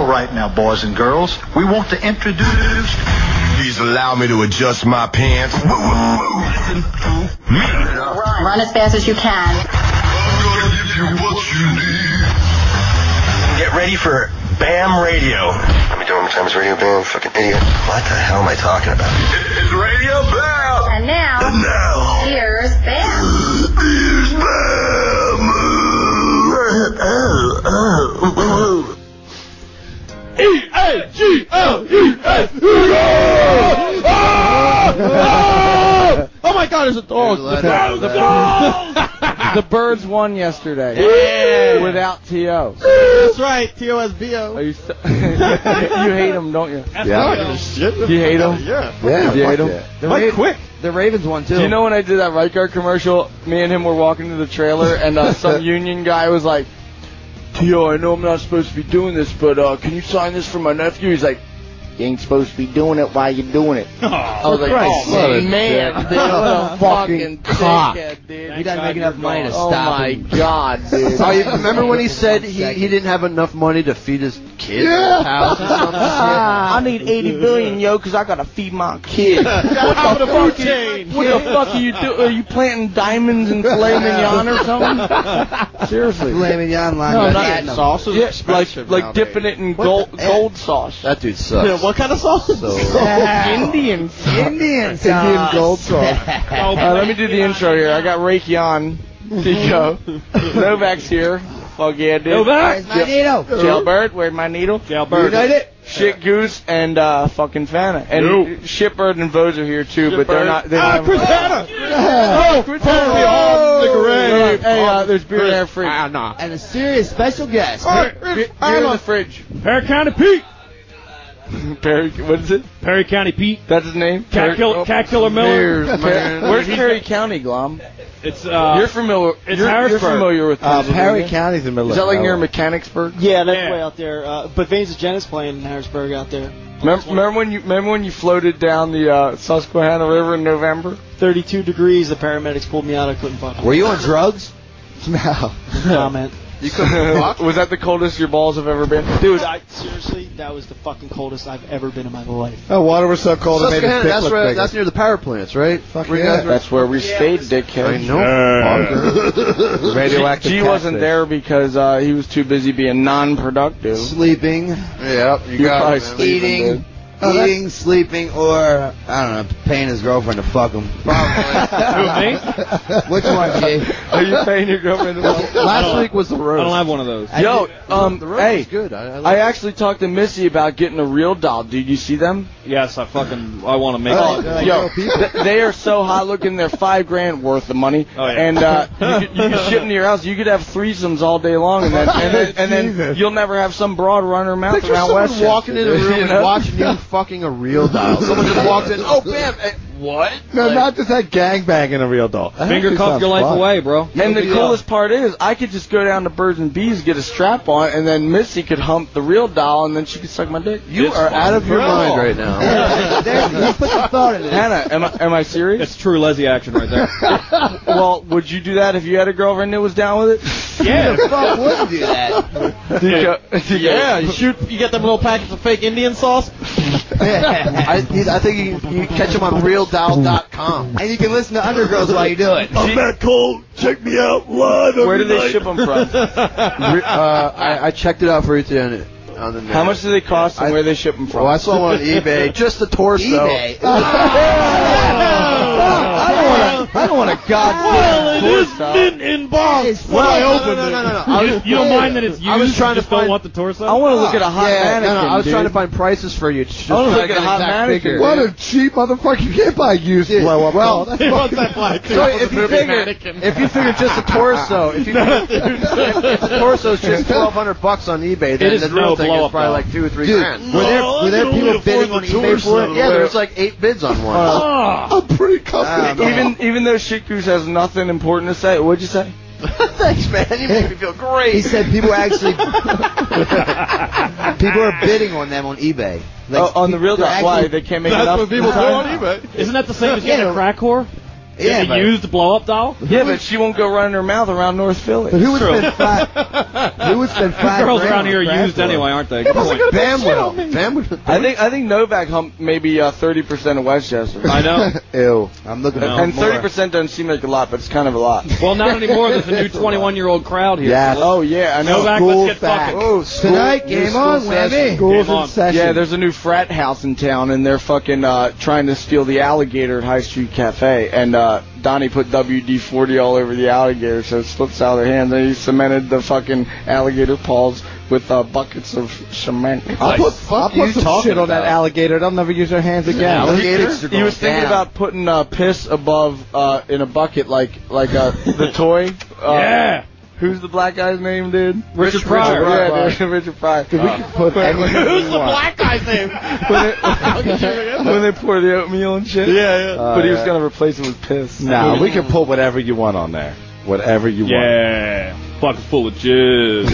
right now, boys and girls. We want to introduce... Please allow me to adjust my pants. Listen to me. Run as fast as you can. I'm gonna give you what you need. Get ready for BAM Radio. Let me do one more time. It's Radio BAM. Fucking idiot. What the hell am I talking about? It's Radio BAM. And now, here's BAM. Here's BAM. E-A-G-L-E-S. Oh my God, there's a dog. The Birds won yesterday. Yeah. Without T.O. That's right, T.O.S.B.O. Are you you hate him, don't you? Yeah. You hate him? Yeah. You hate him? Quick. The Ravens won, too. Do you know when I did that right guard commercial, me and him were walking to the trailer, and some union guy was like, T.O., I know I'm not supposed to be doing this, but can you sign this for my nephew? He's like, you ain't supposed to be doing it while you're doing it. I was like, oh, man, dude, what a fucking cock. Dude. He doesn't make enough money to stop him. Oh, my God, dude. Oh, you remember when he said he didn't have enough money to feed his kids? I need $80 billion, yo, because I got to feed my kid. What the fuck are you doing? Are you planting diamonds in filet mignon or something? Seriously. Filet mignon line. No, not sauce. Yeah, like dipping it in gold sauce. That dude sucks. What kind of sauce? Indian sauce. Indian gold sauce. Let me do the intro here. I got Raytheon, Tico, Novak's here. Fuck yeah, dude. Where's my needle? Jailbird, where's my needle? Jailbird. Shit Goose and fucking Fana. And Shitbird and Vose are here too, but they're not. Chris Hanna! Chris Hanna! Hey, there's beer in our fridge. And a serious special guest. Beer in the fridge. Perry County Pete. Perry, what is it? Perry County Pete. That's his name? Cat Killer Miller. Where's Perry County, Glom? It's you're familiar. You're familiar with Perry County's in the middle. Is that like near Mechanicsburg? Yeah, that's way out there. But Veins of Genesis playing in Harrisburg out there. Remember when you floated down the Susquehanna River in November? 32 degrees. The paramedics pulled me out. I couldn't fuck. Were you on drugs? No. Comment. You couldn't walk? Was that the coldest your balls have ever been? Dude, seriously, that was the fucking coldest I've ever been in my life. Oh, water was so cold it made his dick look bigger. That's near the power plants, right? Fuck yeah. That's where we stayed, dickhead. I know. Radioactive G wasn't there because he was too busy being non-productive. Sleeping. Yep. You got it, eating. Eating, sleeping, or, I don't know, paying his girlfriend to fuck him. Who, me? Which one, G? Are you paying your girlfriend to fuck? Last week was the roast. I don't have one of those. Yo, the roast hey, is good. I actually talked to Missy about getting a real doll. Did you see them? Yes, I want to make Oh, Yo, they are so hot looking. They're $5,000 worth of money. Oh, yeah. And you can ship them to your house. You could have threesomes all day long, and then you'll never have some broad run her mouth Picture around someone Westchester. walking in a room and watching you fucking a real doll. Someone just walks in. Oh, bam! What? No, not just that gangbanging a real doll. Finger cuff your life away, bro. And the coolest part is, I could just go down to Birds and Bees, get a strap on, and then Missy could hump the real doll, and then she could suck my dick. You are out of your mind right now. You put the thought in it. Hannah, am I serious? It's true Leslie action right there. Well, would you do that if you had a girlfriend that was down with it? Yeah. The fuck would do that? Yeah, you get them little packets of fake Indian sauce. I think you can catch him on RealDoll.com. And you can listen to Undergirls while you do it. I'm Matt Cole. Check me out live every Where do they night. ship them from? I checked it out for you today on the net. How much do they cost and where they ship them from? Well, I saw one on eBay. Just the torso. eBay. I don't want a goddamn torso. In box. Well, I no, opened no, it. no, no, no. You don't mind that it's used. I was trying to just don't find- want the torso. I want to look at a hot mannequin, I was dude. trying to find prices for you. Just I want to trying look to at a get hot exact mannequin. figure. What a cheap motherfucker. You can't buy used blow up. Well, He wants that black. so if you figure just the torso, if the torso's just $1,200 on eBay, then is the real no thing blow is up, probably though. like $2 or $3 Dude, grand. were there people bidding on eBay for it? Yeah, there's like 8 bids on one. I'm pretty confident. Even though Shit Goose has nothing important to say, what'd you say? Thanks, man. You make me feel great. He said people actually people are bidding on them on eBay. Like, On the real they're doll. Why? They can't make enough? Isn't that the same as getting a crack whore? Yeah, a used blow-up doll? Yeah, but she won't go running her mouth around North Philly. But who would spend five? Who would spend $5 Girls grand around here on are a used grass anyway, aren't they? Good Good point. point. Bam will. Bam would. I think Novak humped maybe 30% of Westchester. I know. Ew. I'm looking at And 30% doesn't seem like a lot, but it's kind of a lot. Well, not anymore. There's a new 21-year-old crowd here. Yes. Oh, yeah, I know. Novak, School let's get back. fucking. Oh, Tonight, game on, Whammy. Schools Game in on. session. Yeah, there's a new frat house in town, and they're fucking trying to steal the alligator at High Street Cafe. And Donnie put WD-40 all over the alligator, so it slips out of their hands. And he cemented the fucking alligator paws with buckets of cement. I'll put some shit on that alligator. They'll never use their hands again. He was thinking about putting piss above in a bucket like the toy. Yeah. Who's the black guy's name, dude? Richard Pryor. Yeah, dude, Richard Pryor. We could put Who's the black guy's name? when they pour the oatmeal and shit. Yeah. But he was gonna replace it with piss. Nah, we can put whatever you want on there. Whatever you want. Yeah. Bucket full of jizz.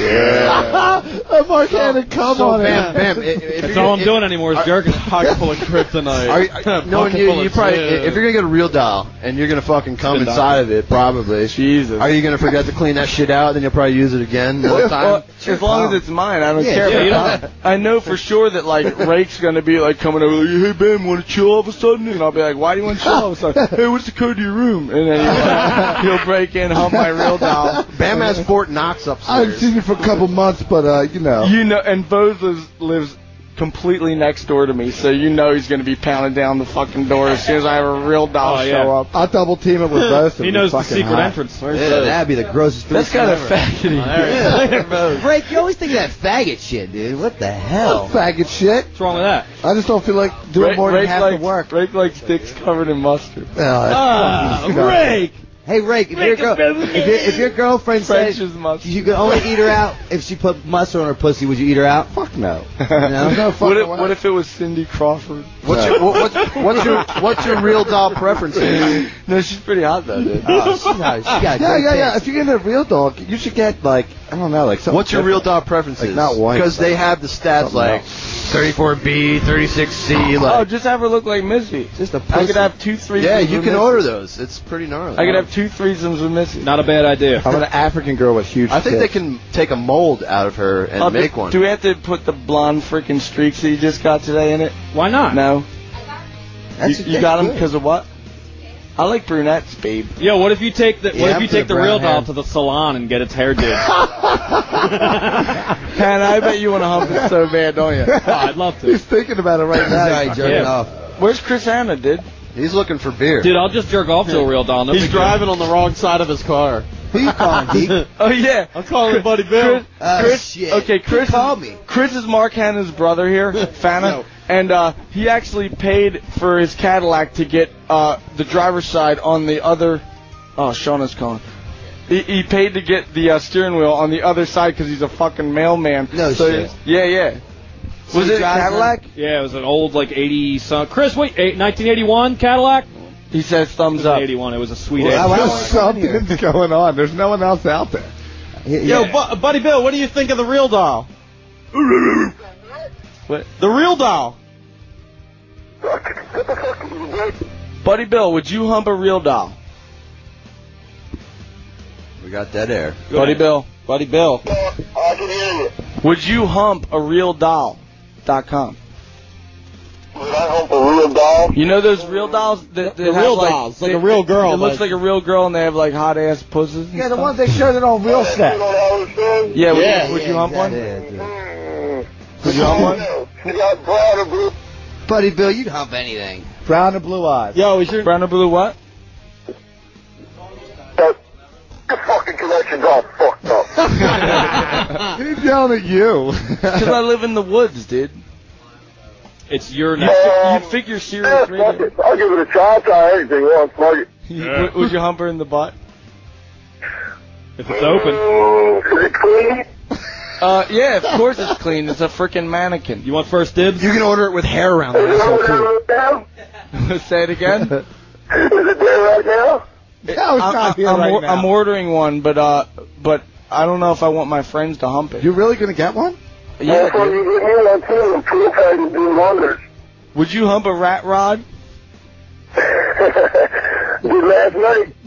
Mark Hannon, come on Bam, in. Bam. That's all I'm doing anymore is jerking. Pocket full of kryptonite. Knowing you probably, if you're gonna get a real doll and you're gonna fucking come inside of it, probably. Jesus. Are you gonna forget to clean that shit out? Then you'll probably use it again another time. Well, as long as it's mine, I don't care. yeah, you But I know for sure that like Rake's gonna be like coming over, like, hey Bam, want to chill all of a sudden? And I'll be like, why do you want to chill all of a sudden? Hey, what's the code to your room? And then he'll break in, hump my real doll. Bam has Fort Knox I upstairs. haven't seen you for a couple months, but you know. You know, and Bose lives completely next door to me, so you know he's gonna be pounding down the fucking door as soon as I have a real doll show up. I'll double team it with both. He knows the secret entrance. Yeah, that'd be the grossest thing. That's kind of faggoty. Break, you always think of that faggot shit, dude. What the hell? Faggot shit. What's wrong with that? I just don't feel like doing more than half the work. Rake likes dicks covered in mustard. Rake! Hey, Rake, if your girlfriend says French's mustard. you could only eat her out if she put mustard on her pussy, would you eat her out? Fuck no. No? What if it was Cindy Crawford? What's your real doll preference? No, she's pretty hot though, dude. Oh, she got Yeah. taste. If you're getting a real dog, you should get like I don't know, like something. What's your real different. doll preferences? Like, not white, Because but they have the stats something like else. 34B, 36C. Oh, Like, just have her look like Missy. Just a I pussy. could have 2 threesomes. yeah, you with can Missy. order those. It's pretty gnarly. I could have 2 threesomes with Missy. Not a bad idea. I'm an African girl with huge. I think they tits. can take a mold out of her and make one. Do we have to put the blonde freaking streaks that you just got today in it? Why not? No. That's You got them because of what? I like brunettes, babe. Yo, what if you take the Yeah, I'm for the the real brown doll hair. to the salon and get its hair did? Hannah, I bet you want to hump it so bad, don't you? Oh, I'd love to. He's thinking about it right He's now. already jerking Yeah. off. Where's Chris Hanna, dude? He's looking for beer. Dude, I'll just jerk off to a real doll. No He's big deal. driving on the wrong side of his car. Who you calling, Deke? Oh, yeah. I'm calling Buddy Bill. Chris, Shit. okay, Chris called me. Chris is Mark Hanna's brother here, Fana, and he actually paid for his Cadillac to get the driver's side on the other. Oh, Shauna's calling. He paid to get the steering wheel on the other side because he's a fucking mailman. No shit. Yeah. Was it a Cadillac? Yeah, it was an old like 80 some. Chris, wait, 1981 Cadillac? He says It thumbs was up. 81. It was a sweet. Well, ass. There's something's going on. There's no one else out there. Yo, Buddy Bill, what do you think of the real doll? What? The real doll. Buddy Bill, would you hump a real doll? We got dead air. Buddy Bill. Buddy Bill. Would you hump a real doll.com? Would I hump a real doll? You know those real dolls? That The have, real like, dolls, like a real girl, It looks like- like a real girl, and they have like hot ass pussies. Yeah, the ones they showed it on real set. Yeah, would Yeah. you hump one? Yeah. Would you hump one? You got brown or blue? Buddy Bill, you'd hump anything. Brown and blue eyes. Yo, is your Brown or blue what? Your fucking connection's all fucked up. He's yelling at you. Because I live in the woods, dude. It's your. You'd figure Sirius Yeah, fuck Radio. it. I'll give it a try. I'll try anything once. Fuck it. Would you hump her in the butt? If it's open. Is it clean? Yeah, of course it's clean. It's a freaking mannequin. You want first dibs? You can order it with hair around the asshole too. Say it again. Is it there right now? No, it's not here right now. I'm ordering one, but I don't know if I want my friends to hump it. You're really gonna get one? Yeah, So dude. you get me on too, and proof I can do wonders. Would you hump a rat rod? last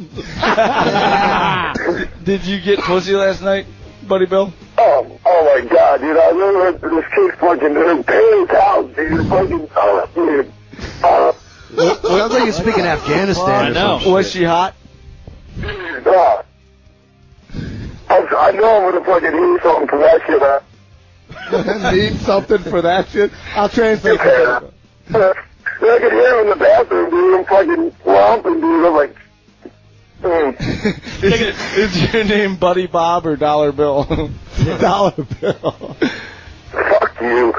night. Did you get pussy last night, Buddy Bill? Oh my God, dude! I remember this kid fucking her parents' house, dude. Fucking, dude. Well, sounds like you're speaking Afghanistan. I know. Was she hot? I know I'm gonna fucking need something for that shit, Need something for that shit? I'll translate for you. I could hear him in the bathroom, dude. I'm fucking romping, dude. I'm like, Is your name Buddy Bob or Dollar Bill? Dollar Bill. fuck you.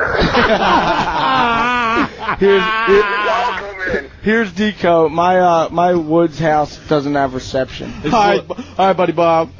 Here's Deco. My Woods house doesn't have reception. Hi, Buddy Bob.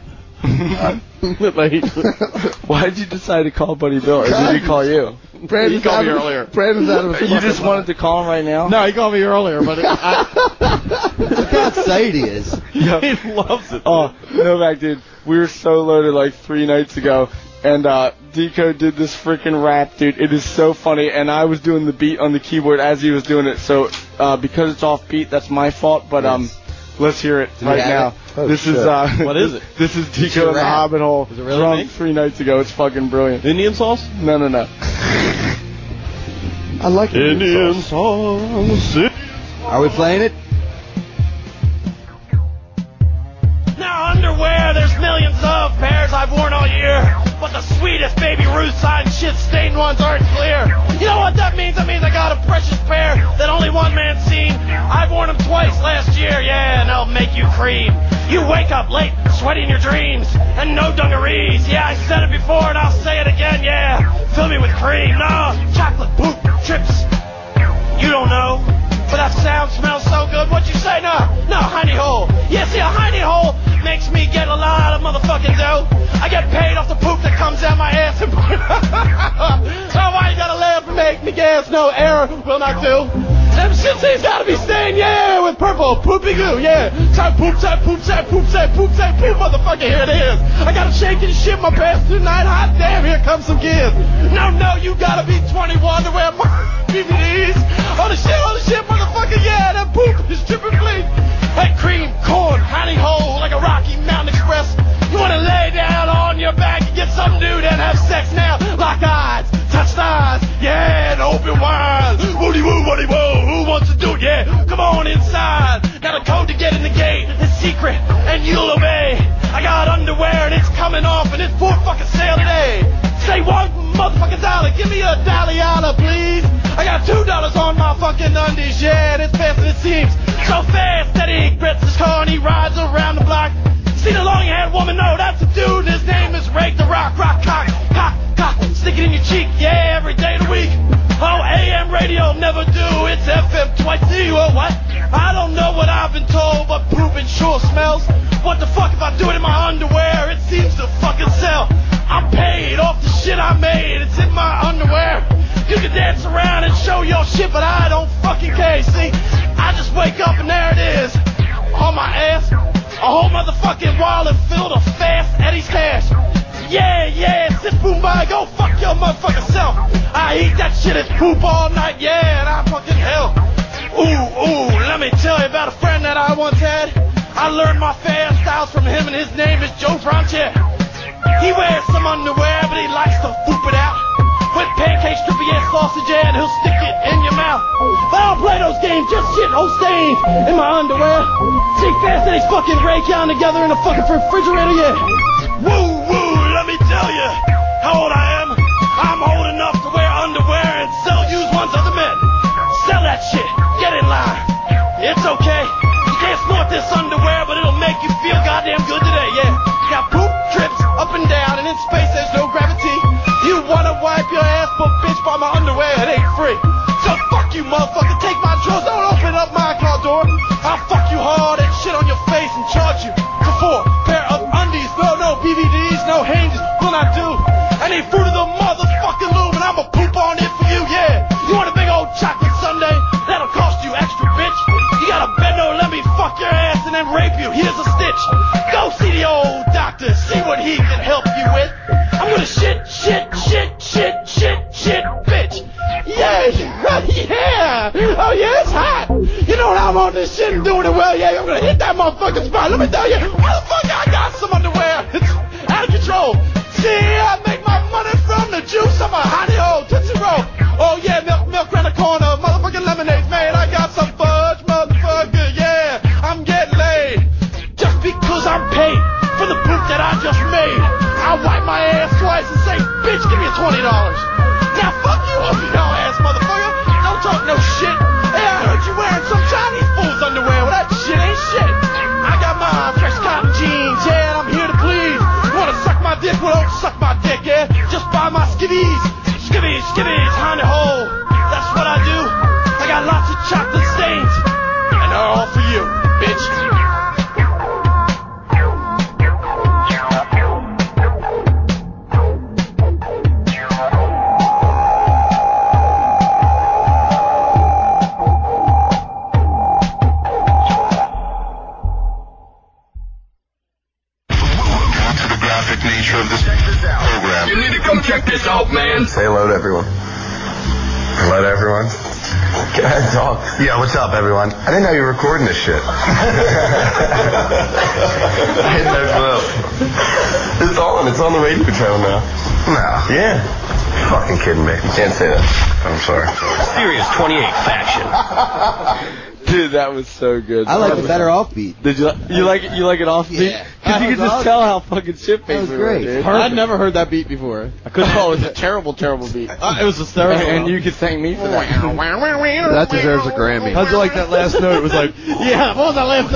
Why did you decide to call Buddy Bill, or did he call you? He called me earlier. Brandon's out of his You just wanted to call him right now? No, he called me earlier, but Look how excited he is. Yeah. he loves it. Oh, Novak, dude, we were so loaded like 3 nights ago, and Deco did this freaking rap, dude. It is so funny, and I was doing the beat on the keyboard as he was doing it, so because it's off beat, that's my fault, but let's hear it right now. Oh, this shit. is What is it? This is Deco in the Hobbit Hole. Is it really drunk me? 3 nights ago. It's fucking brilliant. Indian sauce? No. I like Indian sauce. Are we playing it? Now underwear, there's millions of pairs I've worn all year, but the sweetest Baby Ruth signed shit-stained ones aren't clear. You know what that means? That means I got a precious pair that only one man's seen. I've worn them twice last year, yeah, and they'll make you cream. You wake up late, sweaty in your dreams, and no dungarees. Yeah, I said it before and I'll say it again, yeah. Fill me with cream, no, chocolate poop, trips. You don't know. But that sound smells so good. What'd you say? No, hiney hole. Yeah, see, a hiney hole makes me get a lot of motherfucking dough. I get paid off the poop that comes out my ass. And oh, why you gotta laugh and make me gas? No, error will not do. Them shit's gotta be stained, yeah, with purple poopy goo, yeah. Type poop, motherfucker, here it is. I gotta shake and shit my pants tonight. Hot damn, here comes some kids. No, you gotta be 21 to wear my DVDs. Oh, the shit, motherfucker, yeah, that poop is dripping bleed. Hey, cream, corn, honey hole, like a Rocky Mountain Express. You wanna lay down on your back and get some dude and have sex now? Lock eyes, touch thighs, yeah, and open wide. Woody woo, who wants to do it? Yeah, come on inside. Got a code to get in the gate, it's secret, and you'll obey. I got underwear and it's coming off and it's for fucking sale today. Say one motherfucking dollar, give me a dollar, please. I got $2 on my fucking undies, yeah, and it's faster than it seems. So fast that he grits his car and he rides around the block. See the long-haired woman? No, that's a dude. His name is Rake the Rock, cock. Stick it in your cheek, yeah, every day of the week. Oh, AM radio never do. It's FM twice. Well, what? I don't know what I've been told, but pooping sure smells. What the fuck if I do it in my underwear? It seems to fucking sell. I'm paid off the shit I made. It's in my underwear. You can dance around and show your shit, but I don't fucking care. See, I just wake up and there it is. On my ass. A whole motherfucking wallet filled of fast Eddie's cash. Yeah, sit boom by, go fuck your motherfucking self. I eat that shit as poop all night, yeah, and I'm fucking hell. Ooh, let me tell you about a friend that I once had. I learned my fast styles from him and his name is Joe Bronchier. He wears some underwear, but he likes to poop it out. With pancakes, drippy ass sausage, and he'll stick it in your mouth. But I don't play those games, just shit, old stains in my underwear. See fast that he's fucking Ray Count together in a fucking refrigerator, yeah. Woo, let me tell you how old I am. I'm old enough to wear underwear and sell used ones other men. Sell that shit, get in line. It's okay. You can't snort this underwear, but it'll make you feel goddamn good today, yeah. Got poop drips up and down, and in space there's no gravity. You wanna wipe your ass, but bitch, buy my underwear, it ain't free. So fuck you, motherfucker, take my drawers, don't open up my car door. I'll fuck you hard and shit on your face and charge you for 4 pair of undies. No BVDs, no hinges, will not do. I need fruit of the motherfucking loom, and I'ma poop on it for you, yeah. You want a big old chocolate sundae? That'll cost you extra, bitch. You gotta bend over, let me fuck your ass and then rape you. Here's a stitch. Go see the old doctor, see what he can help you with. I'm gonna shit, bitch. Yeah. Oh yeah, it's hot. You know what I'm on this shit and doing it well, yeah. twice and say, bitch, give me $20. Now fuck you up your ass, motherfucker. Don't talk no shit. Hey, I heard you wearing some Chinese fool's underwear. Well, that shit ain't shit. I got my fresh cotton jeans, yeah, and I'm here to please. You wanna suck my dick? Well, don't suck my dick, yeah? Just buy my skivvies. Skivvies, skivvies, honey hole. That's what I do. I got lots of chocolate stains. And they're all for you, bitch. You need to come check this out, man. Say hello to everyone. Hello to everyone. Go ahead, talk. Yeah, what's up, everyone? I didn't know you were recording this shit. I had no clue. It's on. It's on the radio channel now. No. Yeah. You're fucking kidding me. You can't say that. I'm sorry. Serious 28 fashion. Dude, that was so good. I like the better offbeat. Did you like it? You like it offbeat? Yeah. Because you could just tell how fucking shit That was we were, great. dude. I'd never heard that beat before. Oh, it was a terrible, terrible beat. It was hysterical. And you could thank me for that. That deserves a Grammy. How'd you like that last note? It was like, Yeah, what was that last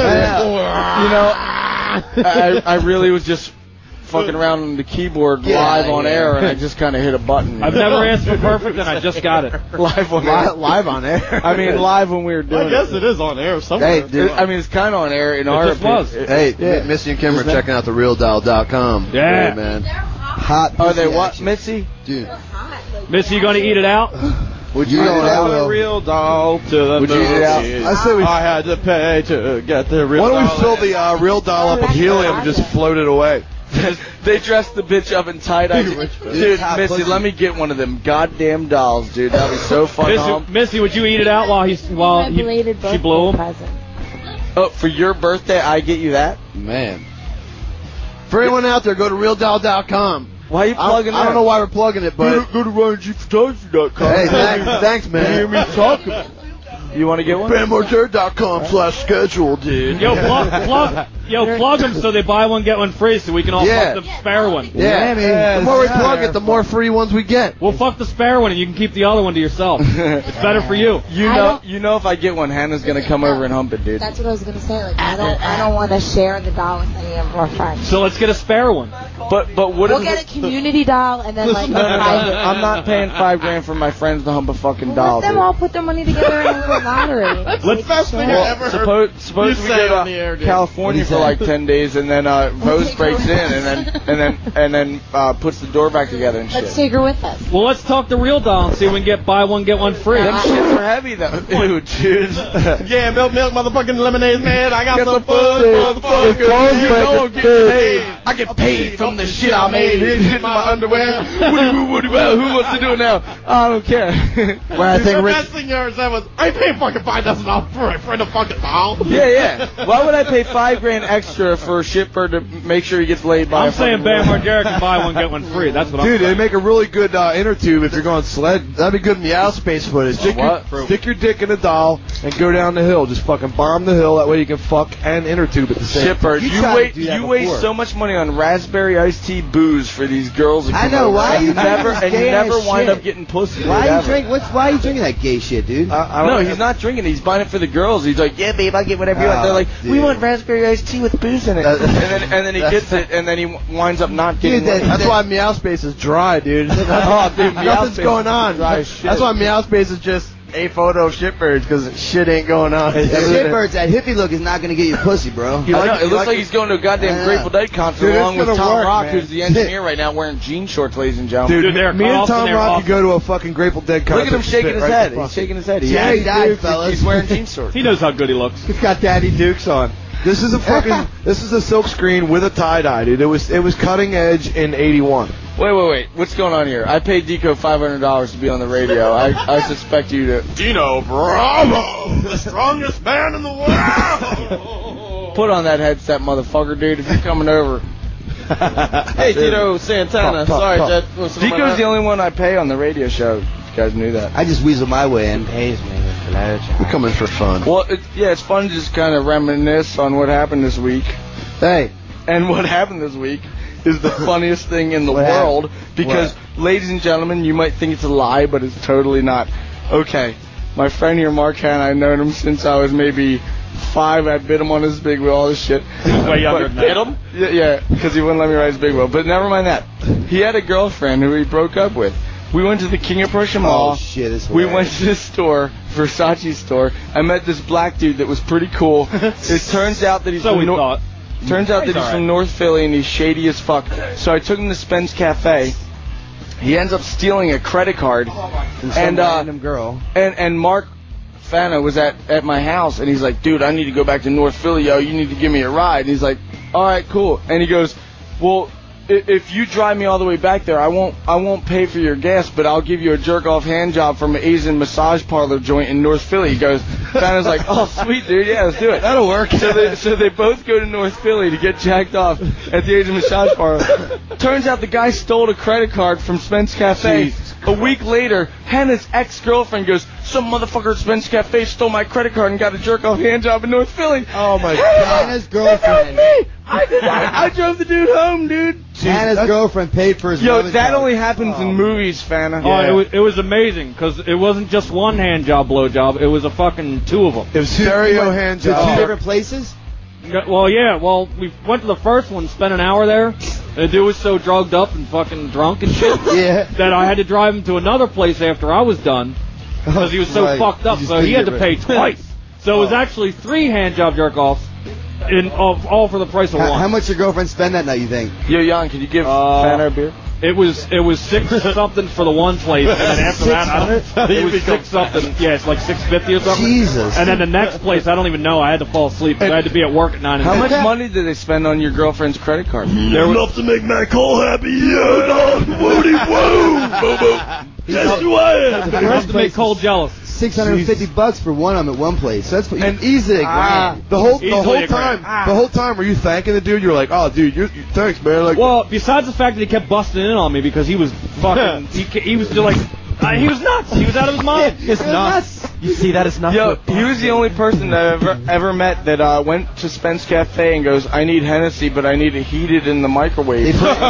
note? You know, I really was just fucking around on the keyboard live on air, and I just kind of hit a button. I've never asked for perfect, and I just got it. live on air. live on air. I mean, live when we were doing I guess it is on air somewhere. Hey, dude. I mean, it's kind of on air in our just was. Hey, Missy and Kim are checking out the realdial.com. Yeah. Hey, man. Hot. Are they pussy what, action. Mitzi? Dude. Missy, you going to eat it out? Would you eat it out? The real doll to the Would you eat it out? I say we. I had to pay to get the real Why don't doll. we fill the real doll up with helium and just float it away? They dressed the bitch up in tie-dye. Dude, Missy, let me get one of them goddamn dolls, dude. That'd be so fun. Missy, would you eat it out while she blew him? Oh, for your birthday, I get you that? Man. For anyone out there, go to realdoll.com. Why are you plugging I don't know why we're plugging it, but Go to RyanGPhotography.com. hey, thanks, man. You hear me talking? You want to get one? BamMargera.com/schedule, dude. Plug them so they buy one, get one free, so we can all fuck the spare one. Yeah, the more we plug it, the more free ones we get. We'll fuck the spare one, and you can keep the other one to yourself. It's better for you. You know, if I get one, Hannah's gonna come over and hump it, dude. That's what I was gonna say. Like, I don't want to share the doll with any of our friends. So let's get a spare one. But what We'll if get a community doll and then like. I'm not paying $5,000 for my friends to hump a fucking doll, Let them dude. all put their money together and have a lottery. Let's best thing I ever heard. Suppose we say go on the air, to dude. California for like 10 days, and then Rose breaks in, and then puts the door back together and shit. Let's take her with us. Well, let's talk the real doll and see if we can get buy one, get one free. Them shits are heavy though, dude. Yeah, milk, motherfucking lemonade, man. I got some fun, It's motherfucker. You know I'm getting paid. I get paid from the shit I made. Hit my underwear. Who wants to do it now? I don't care. Well, I think The Rich. best thing you ever said was, I paid fucking $5,000 for the fucking doll. Yeah. Why would I pay $5,000 extra for a shipper to make sure he gets laid by? I'm saying Bam Margera can buy one, get one free. That's what I'm Dude, saying. they make a really good inner tube if you're going sled. That'd be good meow space footage. Stick your dick in a doll and go down the hill. Just fucking bomb the hill. That way you can fuck and inner tube at the same time. Shipper, you waste so much money on raspberry iced tea booze for these girls. I know, why and you you never wind shit? up getting pussy. Why dude, you drink? Why are you drinking that gay shit, dude? No, he's not drinking it. He's buying it for the girls. He's like, yeah, babe, I get whatever you want. They're like, we want raspberry iced tea with booze in it. and then he gets it, and then he winds up not getting it. That's why Meow Space is dry, dude. Nothing's going on. That's why Meow Space is just a photo of shitbirds, because shit ain't going on. Shitbirds, that hippie look is not going to get you pussy, bro. It looks like he's going to a goddamn Grateful Dead concert Dude, along with it's Tom gonna work, Rock, man. who's the engineer right now, wearing jean shorts, ladies and gentlemen. Dude, me and Tom Rock could go to a fucking Grateful Dead concert. Look at him shaking his head. He's shaking his head. Yeah, he died, fellas. He's wearing jean shorts. He knows how good he looks. He's got Daddy Dukes on. This is a silk screen with a tie-dye, dude. It was cutting edge in '81. Wait. What's going on here? I paid Deco $500 to be on the radio. I suspect you to... Dino Bravo, the strongest man in the world. Put on that headset, motherfucker, dude, if you're coming over. Hey, Tito Santana. Sorry, Jet. Deco's the only one I pay on the radio show. You guys knew that. I just weasel my way in. We're coming for fun. Well, it's fun to just kind of reminisce on what happened this week. Hey. And what happened this week is the funniest thing in the world because, ladies and gentlemen, you might think it's a lie, but it's totally not. Okay, my friend here, Mark Hanna, I've known him since I was maybe 5. I bit him on his big wheel, all this shit. Way younger than Bit him? Yeah, because he wouldn't let me ride his big wheel. But never mind that. He had a girlfriend who he broke up with. We went to the King of Prussia Mall. Oh, shit, it's we went to this store, Versace store. I met this black dude that was pretty cool. It turns out that he's so we thought. Turns out that he's from North Philly and he's shady as fuck. So I took him to Spence Cafe. He ends up stealing a credit card. From some random girl. And Mark Fana was at my house and he's like, dude, I need to go back to North Philly, yo. You need to give me a ride. And he's like, all right, cool. And he goes, well, if you drive me all the way back there, I won't pay for your gas, but I'll give you a jerk-off hand job from an Asian massage parlor joint in North Philly. He goes, Fana's like, oh, sweet, dude, yeah, let's do it. That'll work. So they both go to North Philly to get jacked off at the Asian massage parlor. Turns out the guy stole a credit card from Spence Cafe. Jesus. A week later, Hannah's ex-girlfriend goes, some motherfucker at Spence Cafe stole my credit card and got a jerk-off hand job in North Philly. Oh, my God. Hannah's girlfriend. I did that. I drove the dude home, dude. Hannah's girlfriend paid for his that only happens in movies, Fana. Oh, it was amazing, because it wasn't just one hand job, blow job. It was a fucking 2 of them. It was stereo hand job. 2 different places? Well, yeah. Well, we went to the first one, spent an hour there. The dude was so drugged up and fucking drunk and shit that I had to drive him to another place after I was done because he was so fucked up. So he had to pay twice. So it was actually 3 hand job jerk-offs, all for the price of one. How much your girlfriend spend that night, you think? Yo, Jan, could you give Fana a beer? It was 6 something for the one place, and then after that, it was 6 something. Yeah, it's like $6.50 or something. Jesus. And then the next place, I don't even know. I had to fall asleep because I had to be at work at 9 How o'clock. much money did they spend on your girlfriend's credit card? Enough to make Matt Cole happy. Yeah, dog. Woody woo. Boo boo. That's who I am. Enough to make Cole jealous. $650 for one of them at one place. That's easily a grand. The whole time, were you thanking the dude? You were like, oh, dude, thanks, man. Like, well, besides the fact that he kept busting in on me because he was fucking, he was still like, he was nuts. He was out of his mind. It's nuts. You see, that is nuts. Yo, he was the only person that I've ever met that went to Spence Cafe and goes, I need Hennessy, but I need it heated in the microwave.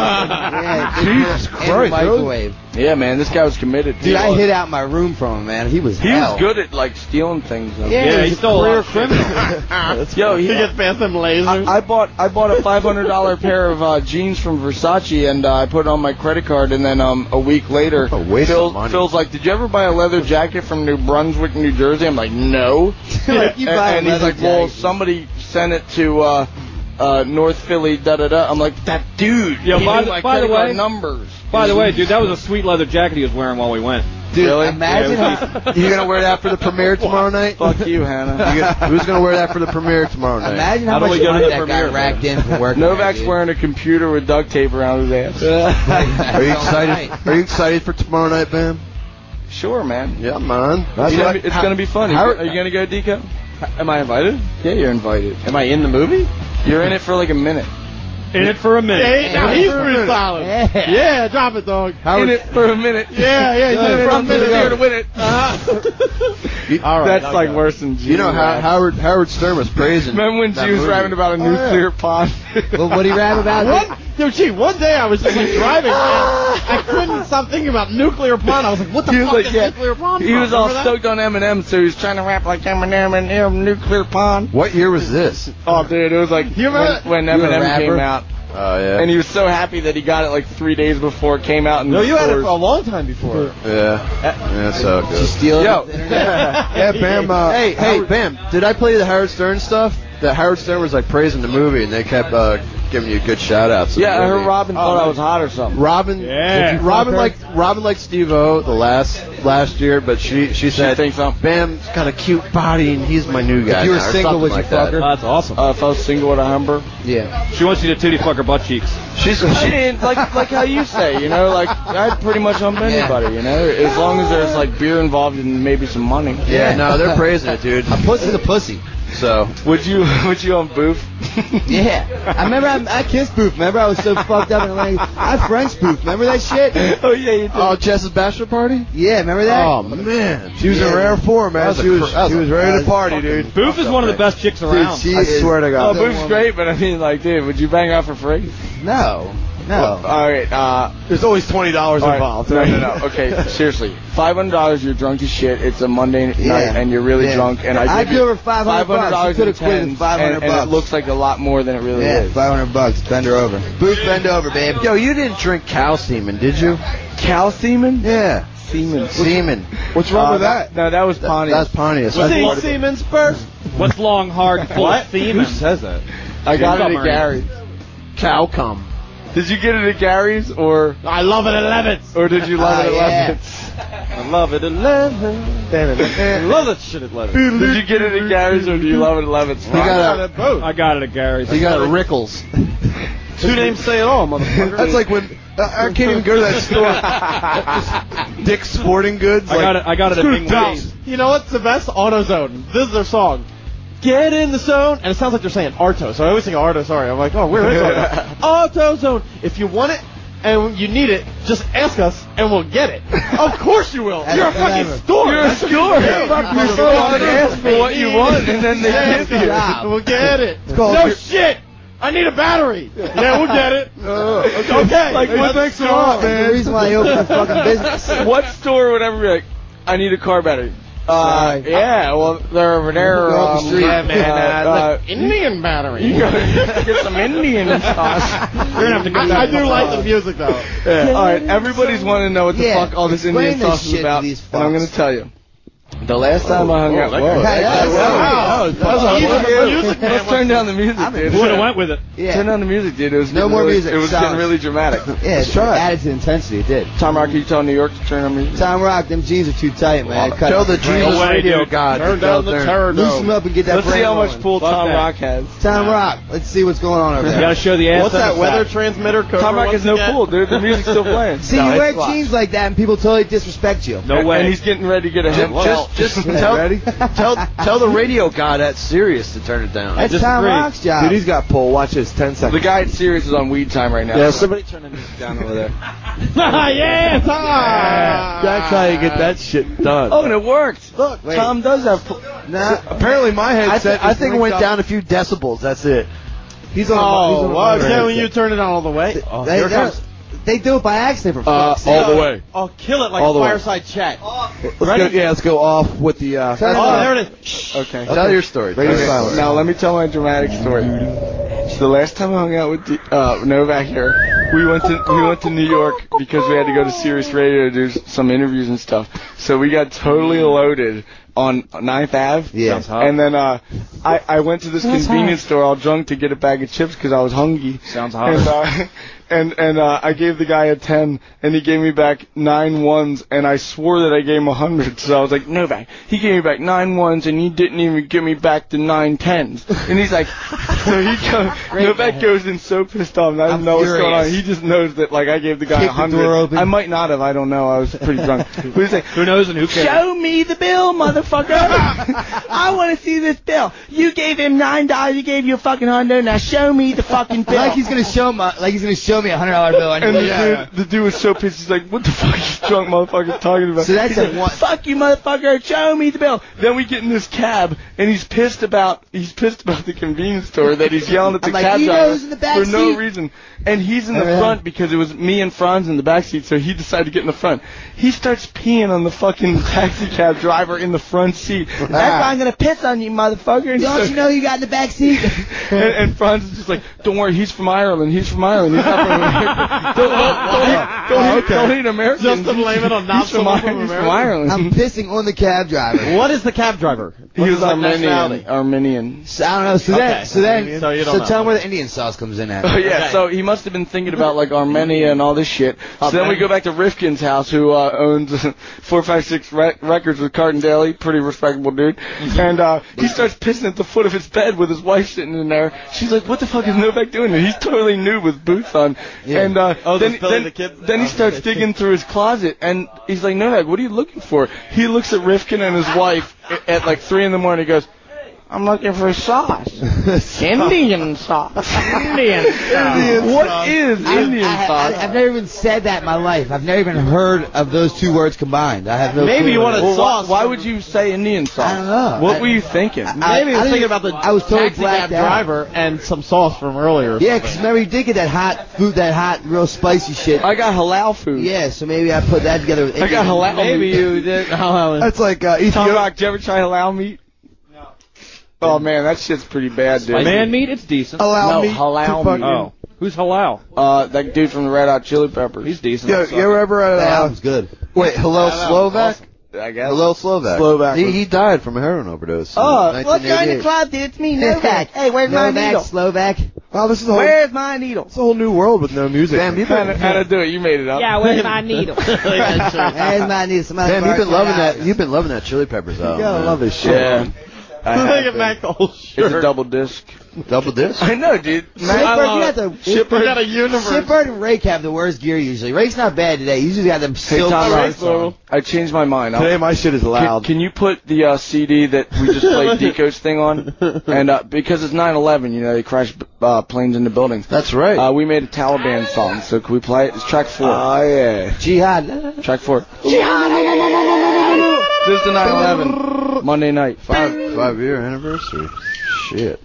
Jesus Christ, microwave. Yeah, man, this guy was committed. Dude, I hid out my room from him, man. He was good at like stealing things. Though. Yeah, he stole a career criminal. Yo, he gets past them lasers. I bought a $500 pair of jeans from Versace, and I put it on my credit card, and then a week later, Phil's like, did you ever buy a leather jacket from New Brunswick, New Jersey? I'm like, no. Like, you buy and he's like, well, somebody sent it to North Philly, da-da-da. I'm like, that dude. Yo, by the way, numbers. By the way, dude, that was a sweet leather jacket he was wearing while we went. Dude, really? imagine you gonna wear that for the premiere tomorrow night? Fuck you, Hannah. Who's gonna wear that for the premiere tomorrow night? Imagine how much money that guy racked in for work. Novak's wearing a computer with duct tape around his ass. Are you excited? Are you excited for tomorrow night, Bam? Sure, man. Yeah, man. It's gonna be fun. Are you gonna go, Deco? Am I invited? Yeah, you're invited. Am I in the movie? You're in it for like a minute. In it for a minute. Yeah, he's pretty solid. Yeah, drop it, dog. In it for a minute. Yeah, he's in it for a minute. Here to win it. All right, that's like worse than G. You know how Howard Stern was praising. Remember when G was rapping about a nuclear pod? Well, what did he rap about? One day I was just like driving, and I couldn't stop thinking about nuclear pond. I was like, what the fuck is nuclear pond? He was all stoked on Eminem, so he was trying to rap like Eminem and nuclear pond. What year was this? Oh, dude, it was like when Eminem came out. Oh, yeah. And he was so happy that he got it like 3 days before it came out. No, you had it for a long time before. Yeah. That's how it goes. Did you steal it? Yo. Yeah, Bam. Hey, Bam. Did I play the Howard Stern stuff? That Howard Stern was like praising the movie, and they kept giving you good shout outs. Yeah, I heard Robin thought I was hot or something. Robin liked Steve-O the last year, but she said Bam's got a cute body and he's my new guy. If you were single, would you fuck her? That's awesome. If I was single, would I humber? Yeah. She wants you to titty fuck her butt cheeks. She didn't like how you say, you know, like I'd pretty much hump anybody, you know, as long as there's like beer involved and maybe some money. Yeah, no, they're praising it, dude. A pussy's a pussy. So would you on Booth? Yeah, I remember I kissed Booth. Remember I was so fucked up and like I French Booth. Remember that shit? Oh yeah, you did. Oh, Jess's bachelor party? Yeah, remember that? Oh man, she was in rare form, man. She was ready to party, dude. Booth is one of the best chicks around. Dude, I swear to God. Oh, Booth's great, but I mean, like, dude, would you bang out for free? No. No. Well, all right. There's always $20 involved. Right. No. Okay, seriously. $500. You're drunk as shit. It's a Monday night, and you're really drunk. And I give over $500. You could have quit in $500. And it looks like a lot more than it really is. $500. Bend her over. Booth, bend over, babe. Yo, you didn't drink cow semen, did you? Cow semen? Yeah. Semen. What's wrong with that? No, that was Pontius. That's Pontius. See Siemens first. What's long, hard, full of semen? Who says that? I got it at Gary's. Cow cum. Did you get it at Gary's, or I love it at Levitt's. Or did you love it at Levitt's? I love it at Levitt's. I love that shit at Levitt's. Did you get it at Gary's, or do you love it at Levitt's? I got it at both. I got it at Gary's. You got it at Rickles. Two names say it all, motherfucker. That's like when I can't even go to that store. Dick's Sporting Goods. I got it at Bing Wayne's. You know what's the best? AutoZone. This is their song. Get in the zone, and it sounds like they're saying Arto, so I always think Arto. Sorry, I'm like, oh, where is Arto? AutoZone. If you want it and you need it, just ask us, and we'll get it. Of course you will. You're a fucking store. You're a store. You're so hard to ask for what you want, and then they give you. We'll get it. No shit. I need a battery. Yeah, we'll get it. Okay. Like, what makes it off, man? That's the reason why I opened the fucking business. What store would ever be like, I need a car battery? Yeah, well, they're over there. Yeah, man. Indian battery. You gotta get some Indian sauce. You're gonna have to go I do like the music, though. Yeah. All right, everybody's wanting to know what the fuck all this Indian sauce is about, and I'm gonna tell you. The last time I hung out, let's turn down the music, dude. Who would have went with it? Yeah. Turn down the music, dude. It was No more really, music. It was getting really dramatic. Yeah, it added to intensity. It did. Tom Rock, you tell New York to turn on music? Tom Rock, them jeans are too tight, man. Tell the Jesus Radio God. Turn down the terror. Loosen them up and get that Let's see how much pull Tom Rock has. Tom Rock, let's see what's going on over there. You gotta show the ass. What's that weather transmitter code? Tom Rock has no pull, dude. The music's still playing. See, you wear jeans like that and people totally disrespect you. No way. And he's getting ready to get a hit. Just tell the radio God at Sirius to turn it down. That's Tom Rock's job. Dude, he's got pull. Watch this. 10 seconds. The guy at Sirius is on weed time right now. Yeah, somebody turn the music down over there. Yeah, Tom. That's how you get that shit done. Oh, and it worked. Look, Tom does have pull. Nah. Apparently my headset. I think it went down a few decibels. That's it. He's on. Well, can you turn it on all the way? Here it comes. They do it by accident, for fuck's sake. All the way. I'll kill it like All the way. fireside chat. Let's go off with the. There it is. Okay. Tell your story. Radio silence. Now let me tell my dramatic story. So the last time I hung out with Novak here, we went to New York because we had to go to Sirius Radio to do some interviews and stuff. So we got totally loaded on 9th Ave. Yeah. And then I went to this convenience store all drunk to get a bag of chips because I was hungry. Sounds hot. And I gave the guy a 10, and he gave me back 9 ones, and I swore that I gave him 100. So I was like, Novak, he gave me back 9 ones, and he didn't even give me back the 9 10s. And he's like, so Novak goes in so pissed off, and I don't know what's going on. He just knows that, like, I gave the guy 100. I might not have, I don't know. I was pretty drunk. But he's like, who knows and who cares? Show me the bill, motherfucker. I want to see this bill. You gave him $9, he gave you a fucking 100. Now show me the fucking bill. Like he's gonna show me a $100 bill. And the dude was so pissed. He's like, "What the fuck is this drunk motherfucker talking about?" So that's like, "Fuck you, motherfucker! Show me the bill." Then we get in this cab, and he's pissed about the convenience store that he's yelling at the cab driver for no reason. And he's in the front because it was me and Franz in the back seat, so he decided to get in the front. He starts peeing on the fucking taxi cab driver in the front seat. That's why I'm gonna piss on you, motherfucker. And don't you know you got in the back seat? and Franz is just like, "Don't worry, he's from Ireland. He's from Ireland. He's not from America. Don't hate Americans. Just to blame it on not from Ireland. I'm pissing on the cab driver. What is the cab driver? He was Armenian. So, I don't know. So tell him where the Indian sauce comes in at. Oh yeah. So he must have been thinking about like Armenia and all this shit. So then we go back to Rifkin's house, who owns 456 Records with Carton Daly, pretty respectable dude. And he starts pissing at the foot of his bed with his wife sitting in there. She's like, "What the fuck is Novak doing here?" He's totally nude with boots on. Yeah. And then he starts digging through his closet, and he's like, "Novak, what are you looking for?" He looks at Rifkin and his wife at like 3 a.m. He goes, "I'm looking for sauce." Indian sauce. Indian sauce. What is Indian sauce? I've never even said that in my life. I've never even heard of those two words combined. I have no Maybe clue. you wanted sauce. Why would you say Indian sauce? I don't know. What were you thinking? Maybe I was thinking about the I was totally taxi cab blacked out. driver and some sauce from earlier. Yeah, because remember you did get that hot food, that hot, real spicy shit. I got halal food. Yeah, so maybe I put that together with I got halal. Maybe you did. That's like Tom Ethiopia. Rock, did you ever try halal meat? No. Oh man, that shit's pretty bad, dude. Man meat, it's decent. Halal meat. halal meat. Oh, who's halal? That dude from the Red Hot Chili Peppers. He's decent. Yo, you ever That album's good. Wait, hello Slovak? I guess. Hello Slovak. Slovak. He died from a heroin overdose. Oh, in look, you're in the 1988. club, dude. It's me, Novak. Hey, where's my needle? Slovak. Wow, this is a whole, Where's my needle? it's a whole new world with no music. Damn, you've been, How to do it? You made it up. Yeah, where's my needle? Where's my needle? Somebody damn, you've been bark loving it out. that. You've been loving that Chili Peppers album. You gotta man. love this shit. Yeah. I have Look at to. Mac the whole shirt. It's a double disc. Double disc. I know, dude. Shitbird, you got the Shitbird got a universe. Shitbird and Rake have the worst gear usually. Rake's not bad today. He usually got them Hey, silk Tom shirts Rock, on. I changed my mind. Today my shit is loud. Can you put the CD that we just played Deco's thing on? And because it's 9/11, you know, they crash planes into buildings. That's right. We made a Taliban song, so can we play it? It's track 4. Oh yeah. Jihad. Track 4. This is the 9/11 Monday night. 5-year anniversary. Shit.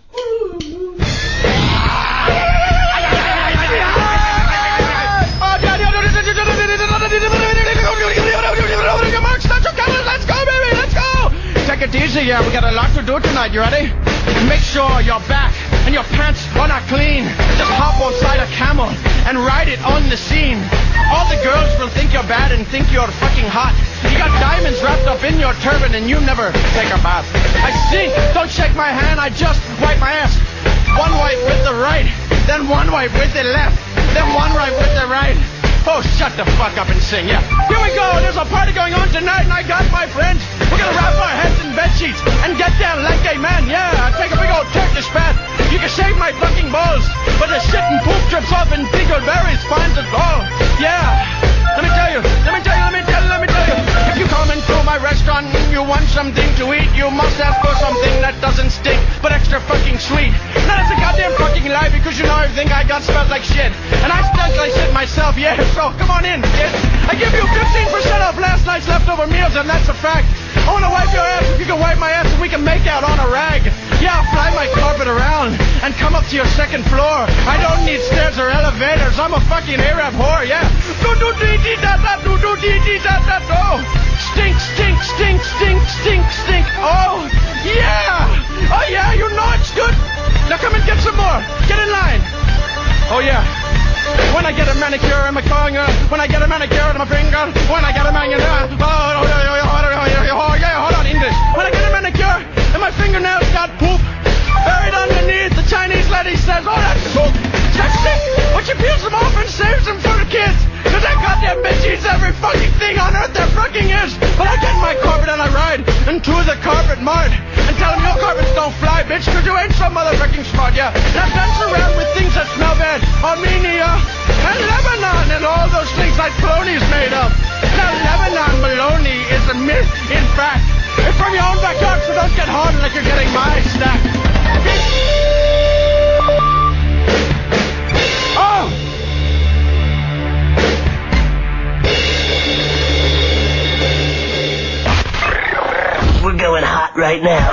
Let's go, baby, let's go! Take it easy, yeah, we got a lot to do tonight, you ready? Make sure your back and your pants are not clean. Just hop on side a camel and ride it on the scene. All the girls will think you're bad and think you're fucking hot. You got diamonds wrapped up in your turban and you never take a bath. I see, don't shake my hand, I just wipe my ass. One wipe with the right, then one wipe with the left, then one wipe with the right. Oh, shut the fuck up and sing, yeah. Here we go, there's a party going on tonight and I got my friends. We're gonna wrap our heads in bed sheets and get down like a man, yeah. Take a big old Turkish bath. You can shave my fucking balls, but the shit and poop drips off and dingleberries finds it all. Yeah, let me tell you. If you come into my restaurant and you want something to eat, you must ask for something that doesn't stink, but extra fucking sweet. Now that's a goddamn fucking lie because you know everything I got smells like shit. And I stink like shit myself, yeah, so come on in, kid. I give you 15% off last night's leftover meals and that's a fact. I wanna wipe your ass if you can wipe my ass and we can make out on a rag. Yeah, I'll fly my carpet around and come up to your second floor. I don't need stairs or elevators, I'm a fucking Arab whore, yeah. Do-do-dee-dee-da-da, stink, stink, stink, stink, stink, stink. Oh, yeah. Oh, yeah, you know it's good. Now come and get some more. Get in line. Oh, yeah. When I get a manicure in my finger, when I get a manicure in my finger, when I get a manicure, hold on, English. When I get a manicure and my fingernails got poop buried underneath, the Chinese lady says, oh, that's poop. That's sick. But she peels them off and saves them for the kids. Cause that goddamn bitch eats every fucking thing on earth there fucking is. But I get in my carpet and I ride into the carpet mart and tell them your carpets don't fly, bitch, cause you ain't so motherfucking smart, yeah. Now dance around with things that smell bad. Armenia and Lebanon and all those things like bologna's made of. Now Lebanon bologna is a myth, in fact. It's from your own backyard, so don't get hard like you're getting my stack. Oh! We're going hot right now.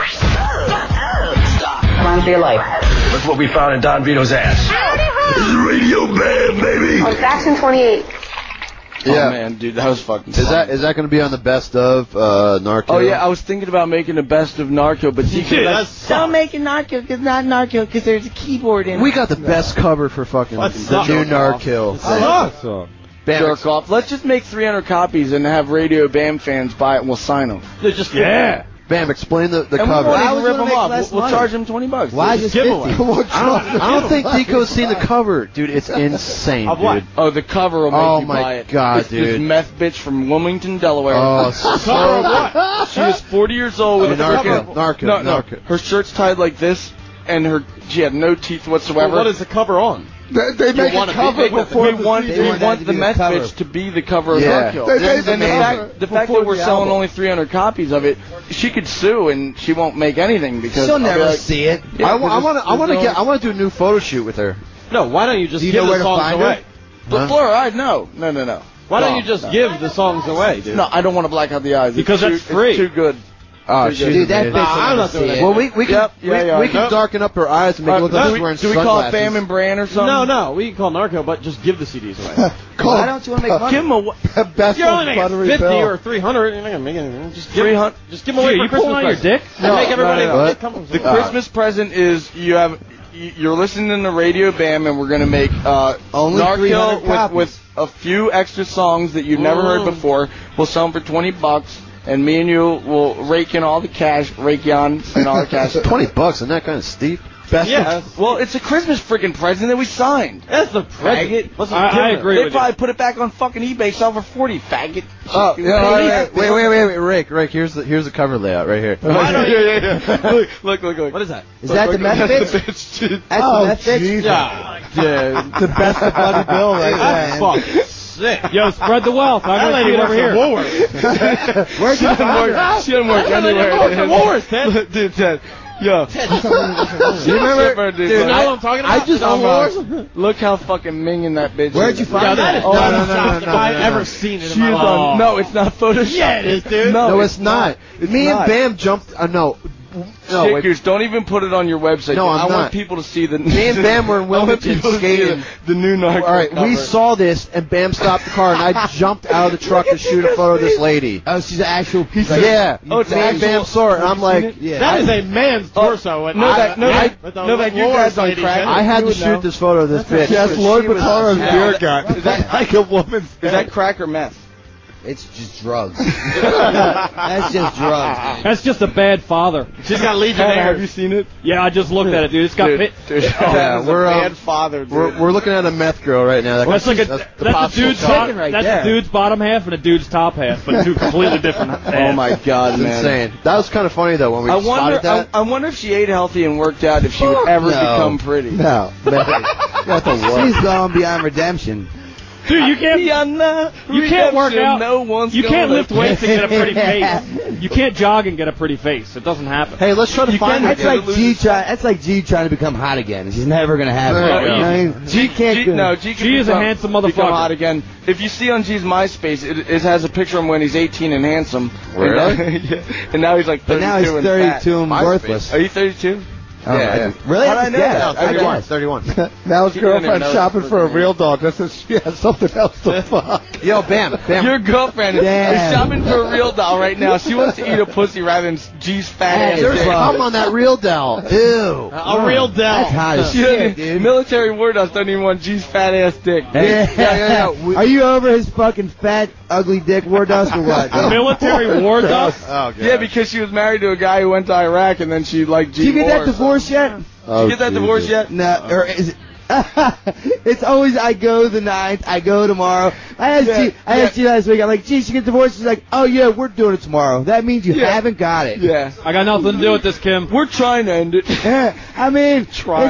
Run for your life. Look what we found in Don Vito's ass. This is Radio Bam, baby. On Faction 28. Yeah. Oh man, dude, that was fucking Is fun. that going to be on the best of Narco? Oh yeah, I was thinking about making a best of Narco, but Don't make it Narco, because not Narco, because there's a keyboard in it. We got the best cover for fucking the new Narco. jerk off. Let's just make 300 copies and have Radio Bam fans buy it and we'll sign them. They're just Bam, explain the And cover. we Why won't would even rip you them make off. less We'll money? charge them $20. Why just 50? I don't think Deco's seen the cover, dude. It's insane, Of what? dude. Oh, the cover will make Oh you my buy it. God, it's this dude. meth bitch from Wilmington, Delaware. Oh, so She is 40 years old with a freaking... Narco. Her shirt's tied like this, and she had no teeth whatsoever. What is the cover on? They make a cover before we want the meth bitch to be the cover of Dark Hill. And the fact that we're selling only 300 copies of it, she could sue and she won't make anything because she'll never see it. I want to do a new photo shoot with her. No, why don't you just give the songs away? But Flora, no. Why don't you just give the songs away, dude? No, I don't want to black out the eyes. Because that's free. It's too good. Oh, dude, that bitch. I'm not doing that. Well, we can darken up her eyes and make it look like she's wearing sunglasses. Do we call it Bam and Bran or something? No, we can call Narco, but just give the CDs away. Why don't you want to make money? Give them a best you're only making 50 or 300. You're not gonna make anything. Just give 300. Just give them away for Christmas. You your dick? No, make everybody the Christmas present is you're listening to Radio Bam, and we're gonna make only Narco 300 copies with a few extra songs that you've never heard before. We'll sell them for $20. And me and you will rake in all the cash, rake you on and all the cash. $20, isn't that kind of steep? Well, it's a Christmas freaking present that we signed. That's a present. I agree They with probably put it back on fucking eBay, sell for 40, faggot. Oh, wait, Rick, here's the cover layout right here. Look. What is that? Is that the meth bitch? That's the meth bitch? Yeah. The best of Buddy Bill right there. That's fucking sick. Yo, spread the wealth. I'm going to see it over here. Where'd you find her? She doesn't work anywhere. Wars, Ted. Dude, Ted. Yo. Do you remember? Dude, you know what I'm talking about? I just look how fucking minging that bitch Where'd is. you find that? No. I've ever seen it in my life. No, it's not Photoshop. Yeah, it is, dude. No, it's not. Me and Bam jumped. Stickers, don't even put it on your website. No, I want people to see the. Me and Bam were in Wilmington skating. The new Narco. All right, we saw this, and Bam stopped the car, and I jumped out of the truck to shoot a photo of this lady. Oh, she's an actual piece of... Yeah. Oh, it's me and Bam saw her, and I'm like... Yeah. That is a man's torso. No, you guys on crack. I had to shoot this photo of this bitch. Yes, Lloyd Bataro's beer gut. Is that like a woman's... Is that crack or meth? It's just drugs. That's just drugs. That's just a bad father. She's got Legionnaires. Have you seen it? Yeah, I just looked at it, dude. It's got bad father. Dude. We're looking at a meth girl right now. That's a dude's bottom half and a dude's top half, but two completely different halves. Oh my god, man! Insane. That was kind of funny though when we spotted that. I wonder if she ate healthy and worked out, if she would ever become pretty. No. She's gone beyond redemption. Dude, you can't work out. You can't lift weights and get a pretty face. You can't jog and get a pretty face. It doesn't happen. Hey, let's try to find her. That's like G trying to become hot again. She's never gonna have it. G can't. G is a handsome motherfucker. Become hot again. If you see on G's MySpace, it has a picture of him when he's 18 and handsome. Really? And now he's like 32. But now he's 32 and worthless. Are you 32? Yeah. Really? How did I know that? 31. Now his girlfriend's shopping for a real dog. That's if she has something else to fuck. Yo, Bam. Your girlfriend is shopping for a real doll right now. She wants to eat a pussy rather than G's fat ass. There's cum on that real doll. Ew. A real doll. That's hot as shit, dude. Military war dolls don't even want G's fat ass dick. Yeah. Are you over his fucking fat, ugly dick war dust or what? Military war dust? Oh, God. Yeah, because she was married to a guy who went to Iraq and then she liked G. Did you get that divorce yet? Did you get that divorce yet? No, or is it? It's always I go the 9th, I go tomorrow. I asked you last week. I'm like, geez, you get divorced? She's like, oh yeah, we're doing it tomorrow. That means you haven't got it. Yeah. I got nothing to do with this, Kim. We're trying to end it. I mean,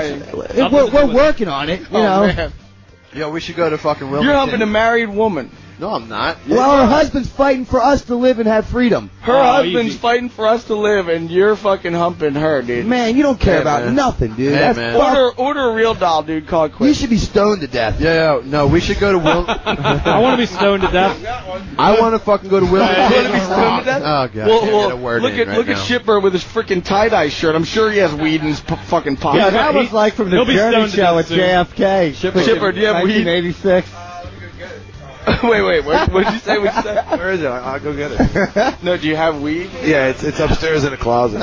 we're working on it. You know. Man. Yo, we should go to fucking Wilmington. You're helping a married woman. No, I'm not. Well, her husband's fighting for us to live and have freedom. Her husband's fighting for us to live, and you're fucking humping her, dude. Man, you don't care about nothing, dude. Hey, That's man. Order a real doll, dude. Call it quits. You should be stoned to death. Yeah, no, we should go to Wilmington. I want to be stoned to death. I want to fucking go to Wilmington. You want to be stoned to death? Oh, God. Well, look at Shipper with his freaking tie-dye shirt. I'm sure he has weed in his fucking pocket. Yeah, that was like from the Journey show with JFK. Shipper, do you have weed? 1986. Wait, what did you say? Where is it? I'll go get it. No, do you have weed? Yeah, it's upstairs in a closet.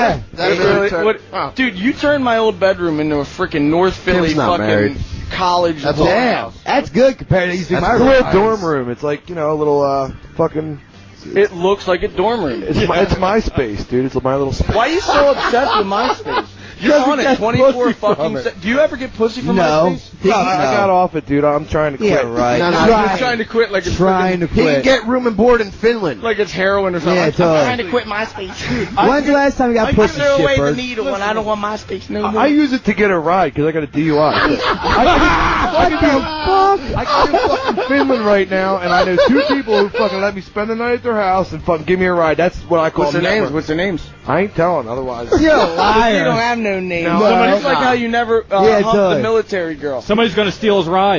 Dude, you turned my old bedroom into a freaking North Philly fucking college. Damn, that's good compared to these That's a real dorm room. It's like, a little fucking... It looks like a dorm room. It's MySpace, dude. It's my little space. Why are you so obsessed with MySpace? You're on it get 24 pussy fucking. from it. Do you ever get pussy from No. MySpace? No, I got off it, dude. I'm trying to quit. Yeah, right. No, I'm trying to quit like it's Trying to He can quit. get room and board in Finland. like it's heroin or something. Yeah, I'm totally. trying to quit MySpace. When's the last time you got pussy, throw away the shitbird? needle when I don't want MySpace no more. I use it to get a ride because I got a DUI. What the fuck? I got in fucking Finland right now, and I know 2 people who fucking let me spend the night at their house and fucking give me a ride. That's what I call What's their names? network. What's their names? I ain't telling otherwise. You're a liar. You don't have no name. No, It's like how you never Yeah, humped totally. the military girl. Somebody's gonna steal his ride.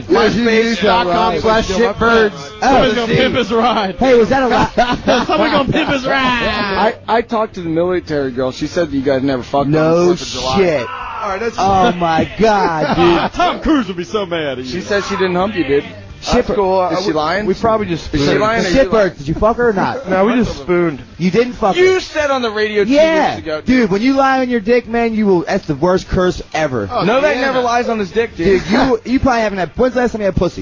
MySpace.com/shitbirds. Somebody's gonna pimp his ride. Hey, was that a lie? Somebody's gonna pimp his ride. I talked to the military girl. She said you guys never fucked on the No 4th of July. shit. All right, that's Oh my god, dude. Tom Cruise would be so mad at you. She said she didn't hump you, dude. That's cool. Is she lying? We probably just Is she spooned. lying or you lying? Shitbird, did you fuck her or not? No, we just spooned. You didn't fuck her. You said on the radio 2 Yeah, weeks ago. dude. When you lie on your dick, man, you will. That's the worst curse ever. Novak never lies on his dick, dude. Dude, you probably haven't had. When's the last time you had pussy?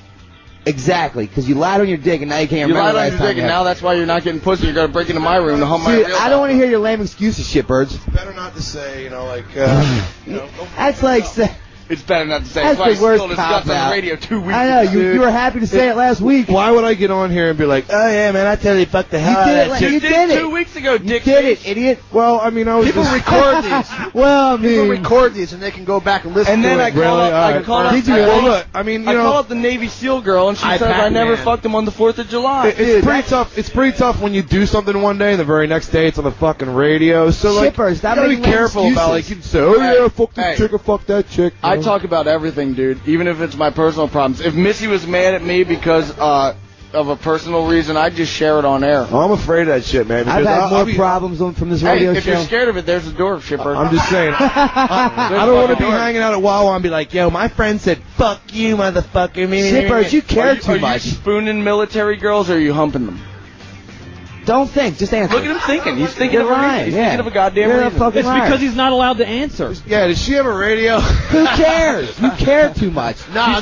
Exactly, because you lied on your dick and now you can't You remember lied the on last your time dick, you and had. now that's why you're not getting pussy. You're gonna break into my room to hump my Dude, real I don't want to hear your lame excuses, shitbirds. Better not to say, you know, like, That's like. It's better not to say. That's That's why the worst still discussed on cop-out. the radio 2 weeks I know ago. you were happy to say it last week. why would I get on here and be like, oh yeah, man, I tell you, fuck the You hell out did of it. that chick. You did it. 2 weeks ago, You dick. did it, idiot. Well, I mean, I was People just... record these. Well, I People mean, record these and they can go back and listen And to then it. I call Really? up. I Alright. call up. Did you Well, really? look, I mean, you I know... call up the Navy SEAL girl, and she says iPad I never man. fucked him on the 4th of July. It's pretty tough. It's pretty tough when you do something one day and the very next day it's on the fucking radio. So like, Shippers, stop you gotta be making careful excuses. about like you can say, oh yeah, fuck this Hey. chick or fuck that chick. you I know? talk about everything, dude, even if it's my personal problems. If Missy was mad at me because of a personal reason, I'd just share it on air. I'm afraid of that shit, man. I've because had I'll more be- problems from this Hey, radio if show. you're scared of it, there's a door, shipper. I'm just saying. I don't want to be hanging out at Wawa and be like, yo, my friend said, fuck you, motherfucker. Shippers, you care Are too you much. spooning military girls, or are you humping them? Don't think, just answer. Look at him thinking. He's thinking You're of a reason. lying, He's yeah. thinking of a goddamn You're a reason. fucking It's liar. because he's not allowed to answer. Yeah, does she have a radio? Who cares? You care too much.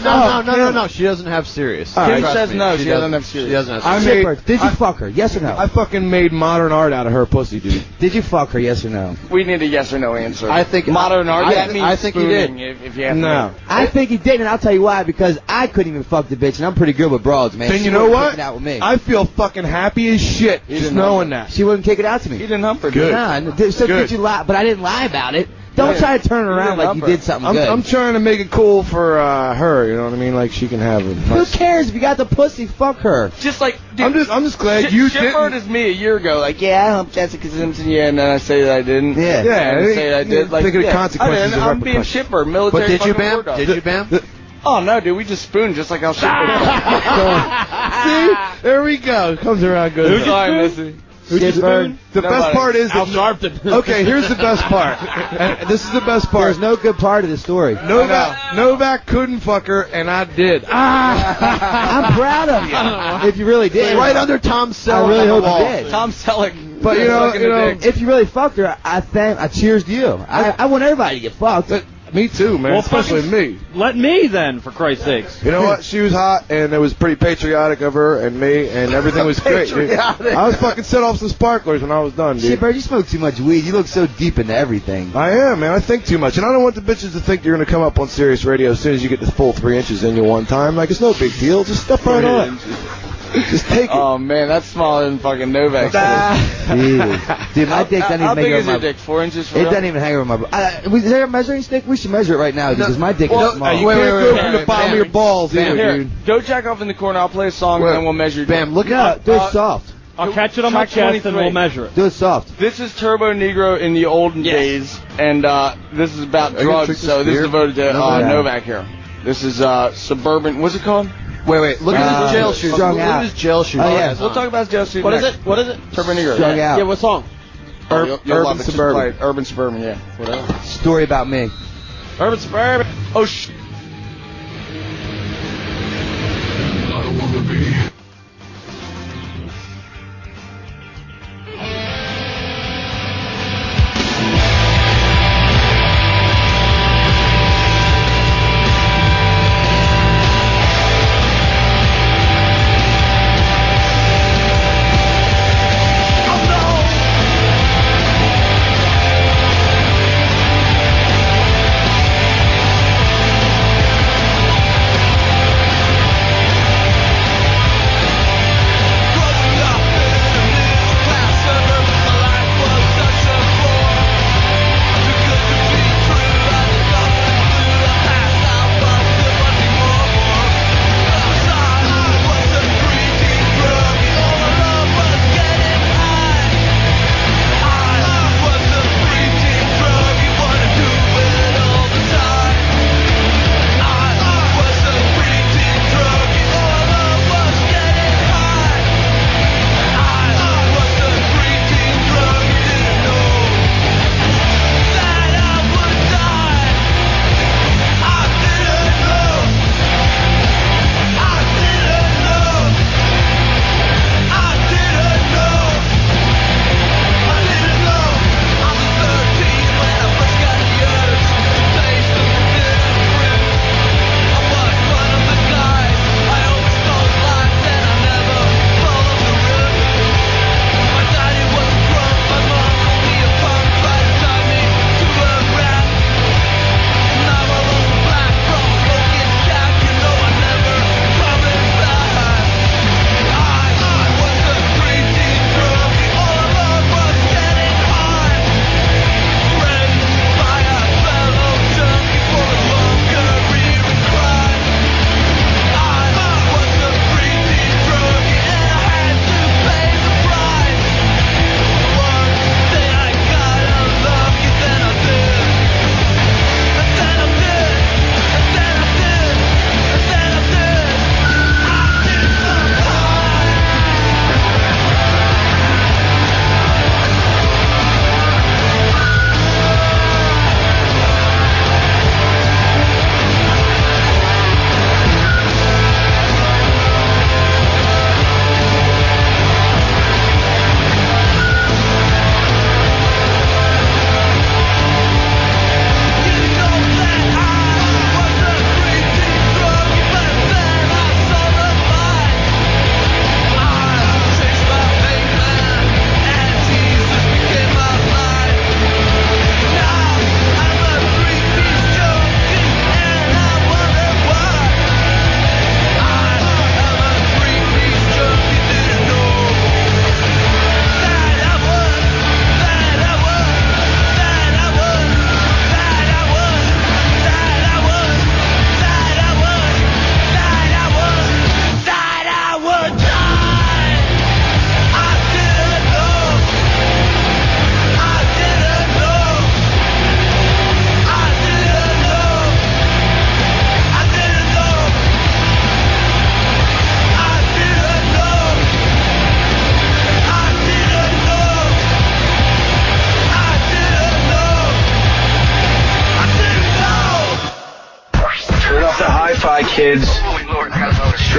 No. She doesn't have Sirius. Kim Trust says me, no. She doesn't have Sirius. She doesn't have I Sirius. made- Shipper, did you fuck her? Yes or no? I fucking made modern art out of her pussy, dude. Did you fuck her? Yes or no? We need a yes or no answer. I think modern art. I- that means I think he did. spooning, If you have No. I think he did, and I'll tell you why. Because I couldn't even fuck the bitch, and I'm pretty good with broads, man. Then She you know wouldn't what? kick it out with me. I feel fucking happy as shit just didn't knowing that. She wouldn't kick it out to me. He didn't hump her. Good. Nah, so Good. did you lie? But I didn't lie about it. Don't Yeah. try to turn it You around didn't like hump you her. did something I'm, good. I'm trying to make it cool for her, you know what I mean? Like she can have it. Who cares if you got the pussy? Fuck her. Just like, dude, I'm just glad you Shipper didn't. is me a year ago. Like, yeah, I humped Jessica Simpson, yeah, and then I say that I didn't. Yeah. And Yeah, I say I did. Like, think of the yeah, consequences I didn't. and I'm being repercussions. Shipper, military. But did you, fucking Bam? war dog. Did you, Bam? Oh no, dude, we just spooned just like how Shipper. See? There we go. Comes around good. Who'd you spoon? Missy? Shitbird. The best part is Al that, Sharpton. okay, here's the best part. And this is the best part. There's no good part of the story. Novak couldn't fuck her, and I did. I'm proud of you. If you really did. Right under Tom Selleck I really on the hope wall. you did. Tom Selleck. But you know, If you really fucked her, I cheers to you. I want everybody to get fucked. me too, man. Well, especially fucking- me. Let me then, for Christ's sakes. You know what? She was hot, and it was pretty patriotic of her and me, and everything was great. dude. Patriotic. I was fucking set off some sparklers when I was done, dude. Shit, bro, you smoke too much weed. You look so deep into everything. I am, man. I think too much, and I don't want the bitches to think you're gonna come up on Sirius Radio as soon as you get the full 3 inches in you one time. Like it's no big deal. Just step right on. Just take it. Oh man, that's smaller than fucking Novak. Dude, my dick doesn't How even big hang is over your my. dick? 4 inches? For It real? doesn't even hang over my. Is there a measuring stick? We should measure it right now because my dick well, is small. You Wait, can't wait, go wait, from wait, the bottom Bam. of your balls either, Here, dude. go jack off in the corner. I'll play a song Where? and then we'll measure. Bam, look No, at do it soft. I'll catch it on my Track chest and 23. we'll measure it. Do it soft. This is Turbo Negro in the olden days, and this is about Are you gonna drugs. drink this So this is beer? devoted to Yeah. Novak here. This is Suburban. What's it called? Wait, look at his jail shoes. strung Look out. at his jail shoes. Oh, yeah. We'll talk about his jail suit. What is next. it? What is it? Turbo Negro. Strung yeah. out. Yeah, what song? Oh, you'll Urban love it. Just Suburban. play it. Urban Suburban. Yeah. Whatever. Story about me. Urban Suburban. Oh sh. Oh no!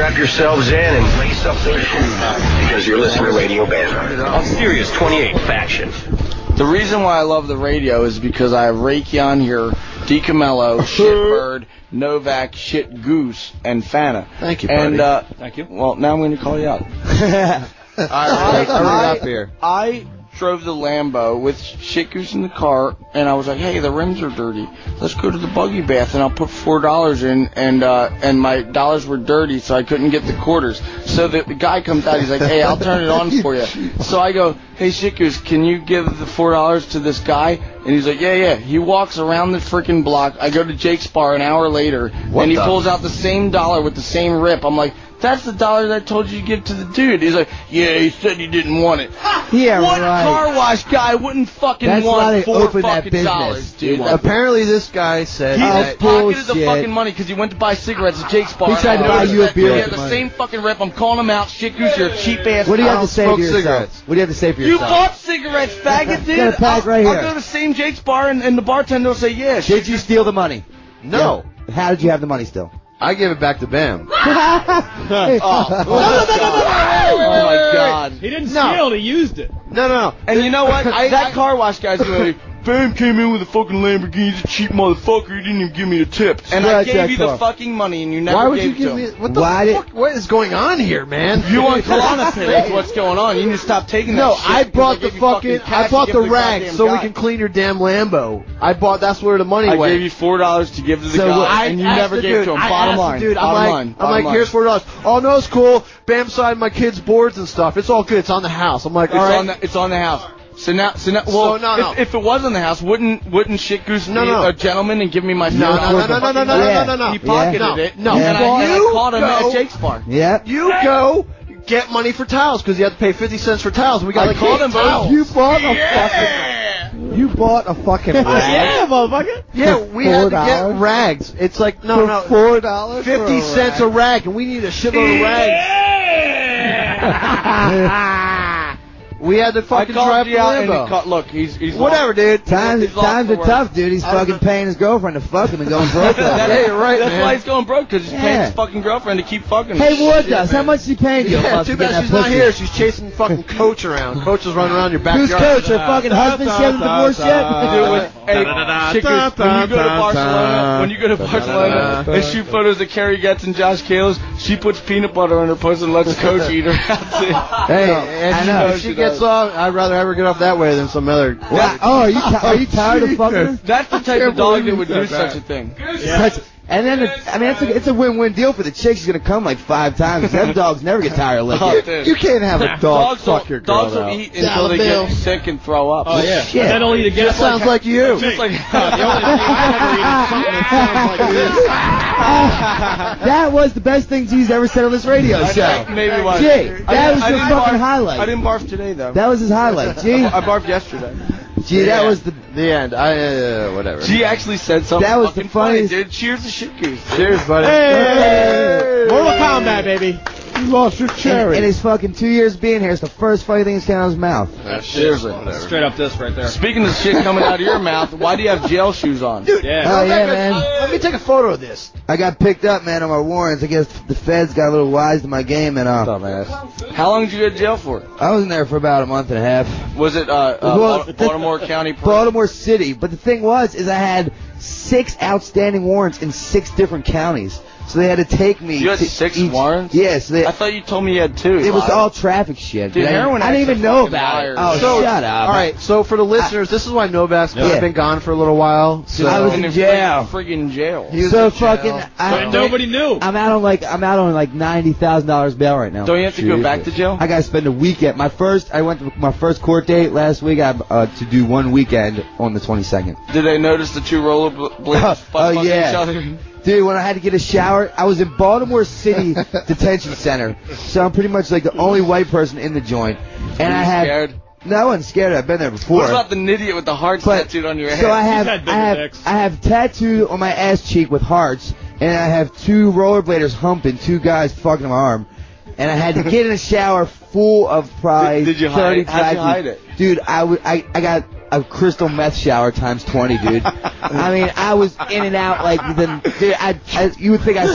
strap yourselves in and lace up those shoes because you're listening to Radio Bam on Sirius 28 Faction. The reason why I love the radio is because I have Raytheon here, DiCamillo, Shitbird, Novak, Shit Goose, and Fana. Thank you, buddy. And, Thank you. Well, now I'm going to call you out. I drove the Lambo with Shit Goose in the car, and I was like, hey, the rims are dirty. Let's go to the buggy bath, and I'll put $4 in, and my dollars were dirty, so I couldn't get the quarters. So the guy comes out, he's like, hey, I'll turn it on for you. So I go, hey, Shit Goose, can you give the $4 to this guy? And he's like, yeah. He walks around the freaking block. I go to Jake's Bar an hour later, and he pulls out the same dollar with the same rip. I'm like, that's the dollar that I told you to give to the dude. He's like, yeah, he said he didn't want it. Yeah, what right. car wash guy wouldn't fucking That's why want they $4 opened that fucking business. dollars, dude? Apparently, this guy said He that just pocketed the bullshit. fucking money because he went to buy cigarettes at Jake's Bar. He tried to buy you a beer He with had the the money. same fucking rip. I'm calling him out. Shit Goose, you're a cheap ass. What do you have to say smoke for yourself? cigarettes. What do you have to say for You yourself? bought cigarettes, faggot, dude. Got a pack right I'll here. go to the same Jake's Bar and the bartender will say, yeah. Did you steal the money? no. Yeah. How did you have the money still? I gave it back to Bam. Oh my God. He didn't steal, he used it. No. And you know what? That car wash guy's like, Bam came in with a fucking Lamborghini. He's a cheap motherfucker. He didn't even give me a tip. And I gave you the fucking money, and you never Why would gave you it to give him. me? What the fuck? What is going on here, man? You want Klonopin? That's what's going on. You need to stop taking that No, shit I because brought the gave you fucking fucking. cash I bought to the give to rags goddamn so we guy. can clean your damn Lambo. I where the money I went. gave you $4 to give to the So guy, and you asked never the gave dude, to him. I Bottom asked line. the dude, Bottom line. I'm like, here's $4. Oh no, it's cool. Bam signed my kids' boards and stuff. It's all good. It's on the house. I'm like, all right. It's on the house. So now, well, no. If it was on the house, wouldn't Shit Goose be No. a gentleman and give me my No. He pocketed it. No. And I caught him at Jake's Bar. Yep. You go get money for towels because you have to pay 50 cents for towels. We got to called him both. You bought a fucking. You bought a fucking rag. Yeah, motherfucker. Yeah, we had to $4? get rags. It's like For $4? 50 cents a rag, and we need a shitload of rags. We had to fucking drive the Lambo. Look, he's Whatever, dude. Times are tough, dude. He's fucking paying his girlfriend to fuck him and going broke. Yeah, you're right. That's man. why he's going broke because he's paying his fucking girlfriend to keep fucking. Hey, Woodhouse, how much is he paying you? Yeah, too bad she's not here. She's chasing fucking Coach around. Coach is running around your backyard. Who's Coach? Her fucking husband? She hasn't divorced yet? When you go to Barcelona and shoot photos of Carrie Getz and Josh Kalis, she puts peanut butter on her pussy and lets Coach eat her. That's it. Hey, and if she gets off, I'd rather have her get off that way than some other. Wow. Oh, are you tired of fucking her? That's the type of dog that would do such a thing. And then, it's a win-win deal for the chick. She's gonna come like 5 times. Them dogs never get tired of licking. You can't have a dog fuck your girl. Dogs will eat until they get sick and throw up. Oh, yeah. Shit. And then he'll eat again. That sounds like you. Just like, the only thing I've ever eaten is something that sounds like this. That was the best thing G's ever said on this radio show. Maybe one. Gee, that was your fucking highlight. I didn't barf today, though. That was his highlight. Gee, I barfed yesterday. Gee, that was the end. Whatever. She actually said something. That was the fucking funny, funniest. dude. Cheers to Shit Goose. Cheers, buddy. Hey! Mortal Kombat, baby. You lost your cherry. in his fucking 2 years being here, it's the first funny thing that's come out of his mouth. Seriously. Straight up this right there. Speaking of shit coming out of your mouth, why do you have jail shoes on? Dude, Yeah. Oh yeah, man. Let me take a photo of this. I got picked up, man, on my warrants. I guess the feds got a little wise to my game, and Dumbass. How long did you go to jail for? I was in there for about a month and a half. Was it Well, Baltimore County? Baltimore City. But the thing was, I had 6 outstanding warrants in 6 different counties. So they had to take me. You had to 6 each, warrants? Yes. I thought you told me you had 2. It was all traffic shit. Dude, heroin I didn't addicts even are know fucking about liars. it. Oh, So, shut up. All right, so for the listeners, this is why Novak's been gone for a little while. So I was in jail. Friggin' jail. So fucking. Nobody knew. I'm out on like $90,000 bail right now. Don't you have to go back to jail? I gotta spend a weekend. I went to my first court date last week. I to do one weekend on the 22nd. Did they notice the 2 rollerblades fucking yeah. each other? Dude, when I had to get a shower, I was in Baltimore City Detention Center, so I'm pretty much like the only white person in the joint. And Were you I had scared? no, I wasn't scared. I've been there before. What about the idiot with the heart tattooed on your head? So I He's had bigger dicks. have tattooed on my ass cheek with hearts, and I have 2 rollerbladers humping 2 guys fucking my arm. And I had to get in a shower full of probably Did you hide it? 35 How'd you hide it? Dude, I got a crystal meth shower times 20, dude. I mean, I was in and out like dude, you would think I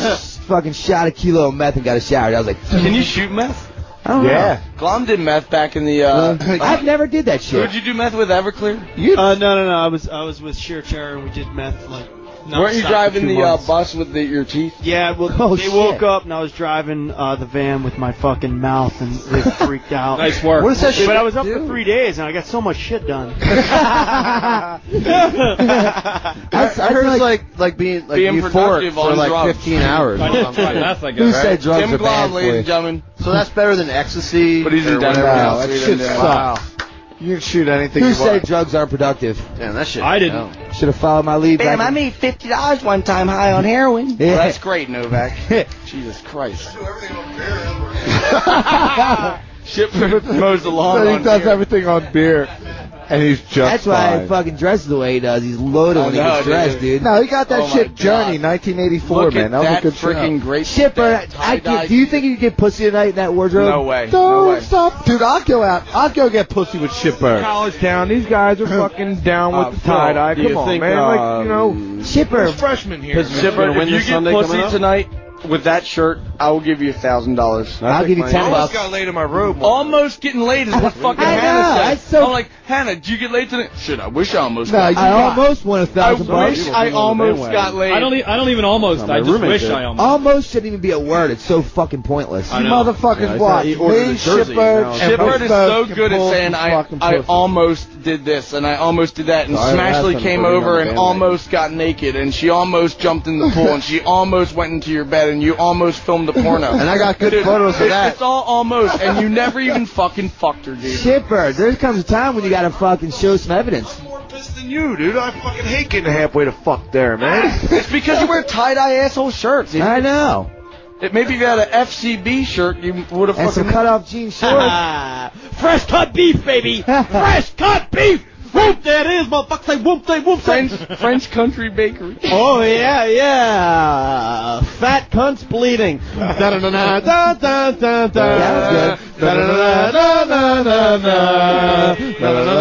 fucking shot a kilo of meth and got a shower. I was like, can you shoot meth? I don't know. Glom did meth back in the. I've never did that shit. Would you do meth with Everclear? No. I was with Sheer Cherry and we did meth like. Weren't you driving the bus with your teeth? Yeah, well, they woke up and I was driving the van with my fucking mouth and they freaked out. Nice work. What is that shit? But I was up for 3 days and I got so much shit done. I heard it's like being euphoric for like 15 hours. Who said drugs Tim are bad Glom, for ladies you? and gentlemen. So that's better than ecstasy. But he's in or Denver. whatever Wow, else. that shit sucks. You can shoot anything Who you said want. drugs aren't productive? Damn, that shit. I didn't. Should have followed my lead. Bam, back I in- made $50 one time high on heroin. Yeah. Well, that's great, Novak. Jesus Christ. Shipper mows the lawn. So he on does beer. everything on beer, and he's just That's why fine. he fucking dresses the way he does. He's loaded when he gets dressed, dude. No, he got that Oh my shit God. Journey, 1984, Look man. at That was a that good show. freaking great Shipper, tie-dye- do you think you could get pussy tonight in that wardrobe? No way. Don't No way. stop, dude. I'll go out. I'll go get pussy with Shipper. College town. These guys are fucking down with the Phil, tie dye. do you Come on, think, man. Like, you know, Shipper. there's freshmen here. Shipper, Gonna win if you this get Sunday pussy coming up? tonight with that shirt, I will give you $1,000. I'll give you I $10. almost got laid in my robe. Almost getting laid is what fucking I know, Hannah said. that's so- I'm like, Hannah, did you get laid tonight? Shit, I wish I almost No, got you I got- almost won I $1,000. wish I almost got laid. I don't even almost. my I just roommate wish did. I almost. Almost shouldn't even be a word. It's so fucking pointless. I You know. motherfuckers Yeah, watch. he ordered Me, a jersey, Shipper, now it's and Shipper is both so can good at pull saying some I fucking pussy. almost did this and I almost did that and Sorry, Smashley that's came been over putting and on the almost got naked and she almost jumped in the pool and she almost went into your bed and you almost filmed the porno. And I got good Dude, photos of that. It's all almost and you never even fucking fucked her, dude. Shipper, there comes a time when you gotta fucking show some evidence. More pissed than you, dude. I fucking hate getting halfway to fuck there, man. It's because you wear tie-dye asshole shirts. Dude. I know. Maybe if you had an FCB shirt, you would have And some fucking... cut-off jean shorts. Fresh cut beef, baby. Fresh cut beef. Whoop, there it is, motherfucker. Say whoop, say whoop, say. French Country Bakery. Oh yeah. Fat cunts bleeding. Da da da da da da da da. Yeah, Da da da da da da da. Da da da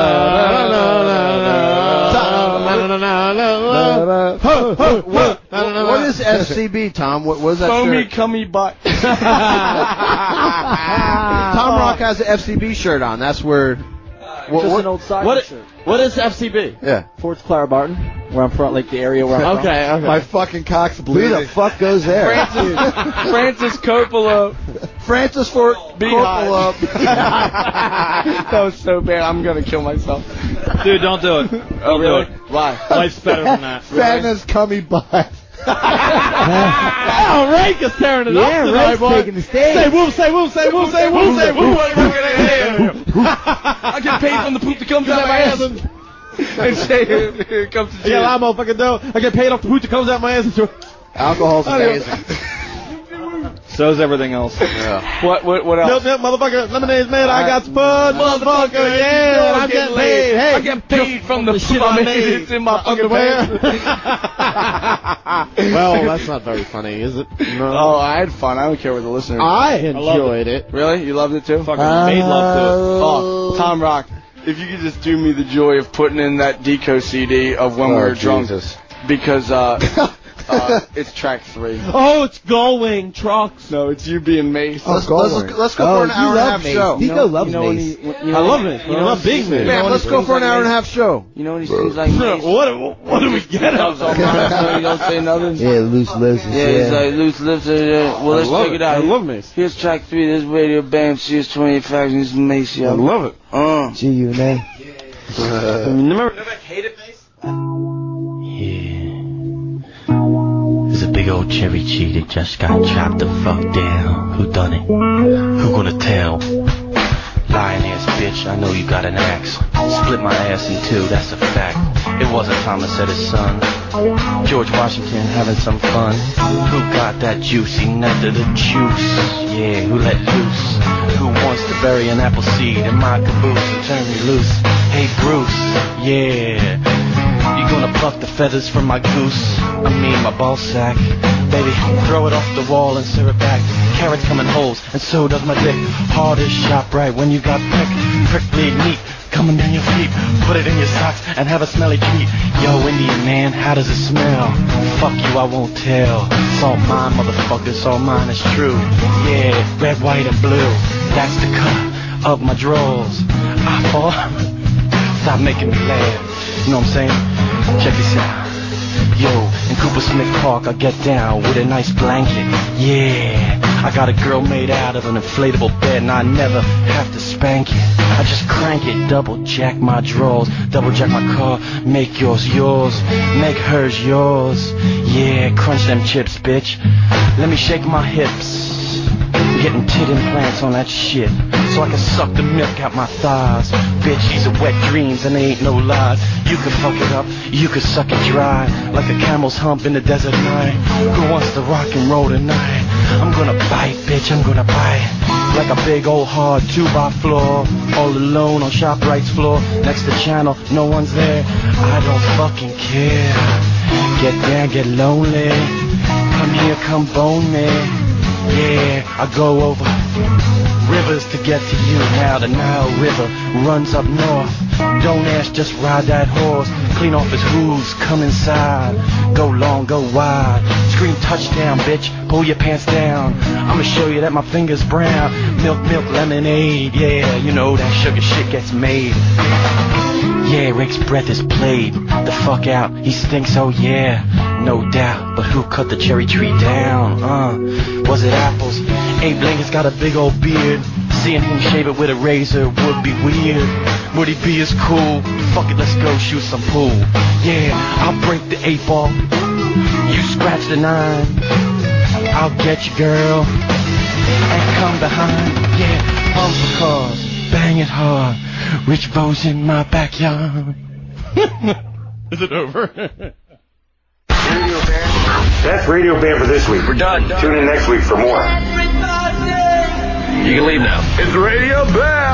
da da da. What is FCB, Tom? What was that Foamy shirt? cummy butt. Tom Rock has an FCB shirt on. That's where. Just an old soccer shirt. What is FCB? Yeah. Fort Clara Barton, where I'm from, like the area where I'm from. Okay. My fucking cock's Who bleeding. the fuck goes there? Francis Coppola. Francis Ford Beehive. Coppola. That was so bad. I'm gonna kill myself. Dude, don't do it. Don't Oh, really? do it. Why? Life's better than that. Fatness cummy butt. Oh, Rank is tearing it up Yeah, tonight, Red's boy. taking the stage. Say whoop, say whoop, say whoop, say whoop, say whoop. I get paid from the poop that comes out of my ass. And say, here it comes to Yeah, jail. I'm motherfucking dough. I get paid off the poop that comes out my ass. Alcohol's amazing. So's everything else. What Milk, else? milk, motherfucker. Lemonade, man. I got spud, motherfucker. Yeah, I'm getting paid. Hey, I get paid from the shit poop I I made. made. It's in my fucking underwear. pants. Well, that's not very funny, is it? No. Oh, I had fun. I don't care what the listeners. I enjoyed it. Really? You loved it too? Fucking made love to it. Oh, Tom Rock, if you could just do me the joy of putting in that Deco CD of when we were drunk, because it's track 3. Oh, it's Gullwing trucks. No, it's you being Mace. Let's go for an hour and a half show. Dico loves Mace. I love it. I love Big Man. Man, let's go for an hour and a half show. You know when he sings like Mace? What do we get out of So you don't say nothing? Yeah, loose lips and Yeah, it's shit. like loose lips. Well, let's check it out. I love Mace. Here's track 3. This is Radio Bam. CS 25. This is Mace, yo. I love it. G-U-N-A. Remember? There's a big old cherry tree that just got chopped the fuck down. Who done it? Who gonna tell? Lying ass bitch, I know you got an axe. Split my ass in two, that's a fact. It wasn't Thomas Edison. George Washington having some fun. Who got that juicy nectar to juice? Yeah, who let loose? Who wants to bury an apple seed in my caboose and turn me loose? Hey Bruce, yeah. You gonna pluck the feathers from my goose? I mean my ball sack. Baby, throw it off the wall and serve it back. Carrots come in holes, and so does my dick. Hard as shop right when you got prickly meat coming down your feet. Put it in your socks and have a smelly treat. Yo, Indian man, how does it smell? Fuck you, I won't tell. It's all mine, motherfucker, it's all mine, it's true. Yeah, red, white, and blue. That's the color of my drawers. I fall. Stop making me laugh. You know what I'm saying? Check this out. Yo, in Cooper Smith Park, I get down with a nice blanket. Yeah, I got a girl made out of an inflatable bed, and I never have to spank it. I just crank it, double jack my drawers, double jack my car, make yours yours, make hers yours. Yeah, crunch them chips, bitch. Let me shake my hips. Getting tit implants on that shit, so I can suck the milk out my thighs. Bitch, these are wet dreams and they ain't no lies. You can fuck it up, you can suck it dry, like a camel's hump in the desert night. Who wants to rock and roll tonight? I'm gonna bite, bitch, I'm gonna bite. Like a big old hard 2x floor, all alone on ShopRite's floor. Next to channel, no one's there. I don't fucking care. Get down, get lonely. Come here, come bone me. Yeah, I go over rivers to get to you. Now the Nile River runs up north. Don't ask, just ride that horse. Clean off his hooves, come inside. Go long, go wide. Scream touchdown, bitch, pull your pants down. I'ma show you that my finger's brown. Milk, milk, lemonade. Yeah, you know that sugar shit gets made. Yeah, Rick's breath is played. The fuck out, he stinks, oh yeah. No doubt, but who cut the cherry tree down? Was it Apples? Abe Lincoln's got a big old beard. Seeing him shave it with a razor would be weird. Would he be as cool? Fuck it, let's go shoot some pool. Yeah, I'll break the 8 ball. You scratch the 9. I'll get you, girl. And come behind. Yeah, bumper cars, bang it hard. Rich Bo's in my backyard. Is it over? Radio Bam. That's Radio Bam for this week. We're done. Tune in next week for more. You can leave now. It's Radio Bam.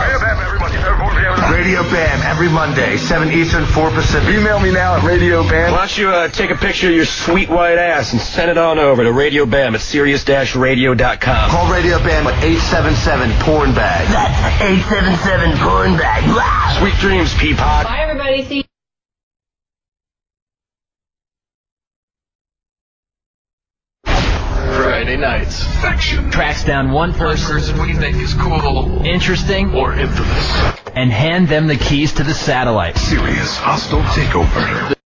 Radio Bam every Monday, 7 Eastern, 4 Pacific. Email me now at Radio Bam. Why don't you take a picture of your sweet white ass and send it on over to Radio Bam at Sirius-Radio.com. Call Radio Bam at 877-PORN-BAG. That's 877-PORN-BAG. Wow. Sweet dreams, Peapod. Bye, everybody. See you. Friday nights. Fiction. Tracks down one person we think is cool, interesting, or infamous, and hand them the keys to the satellite. Serious hostile takeover.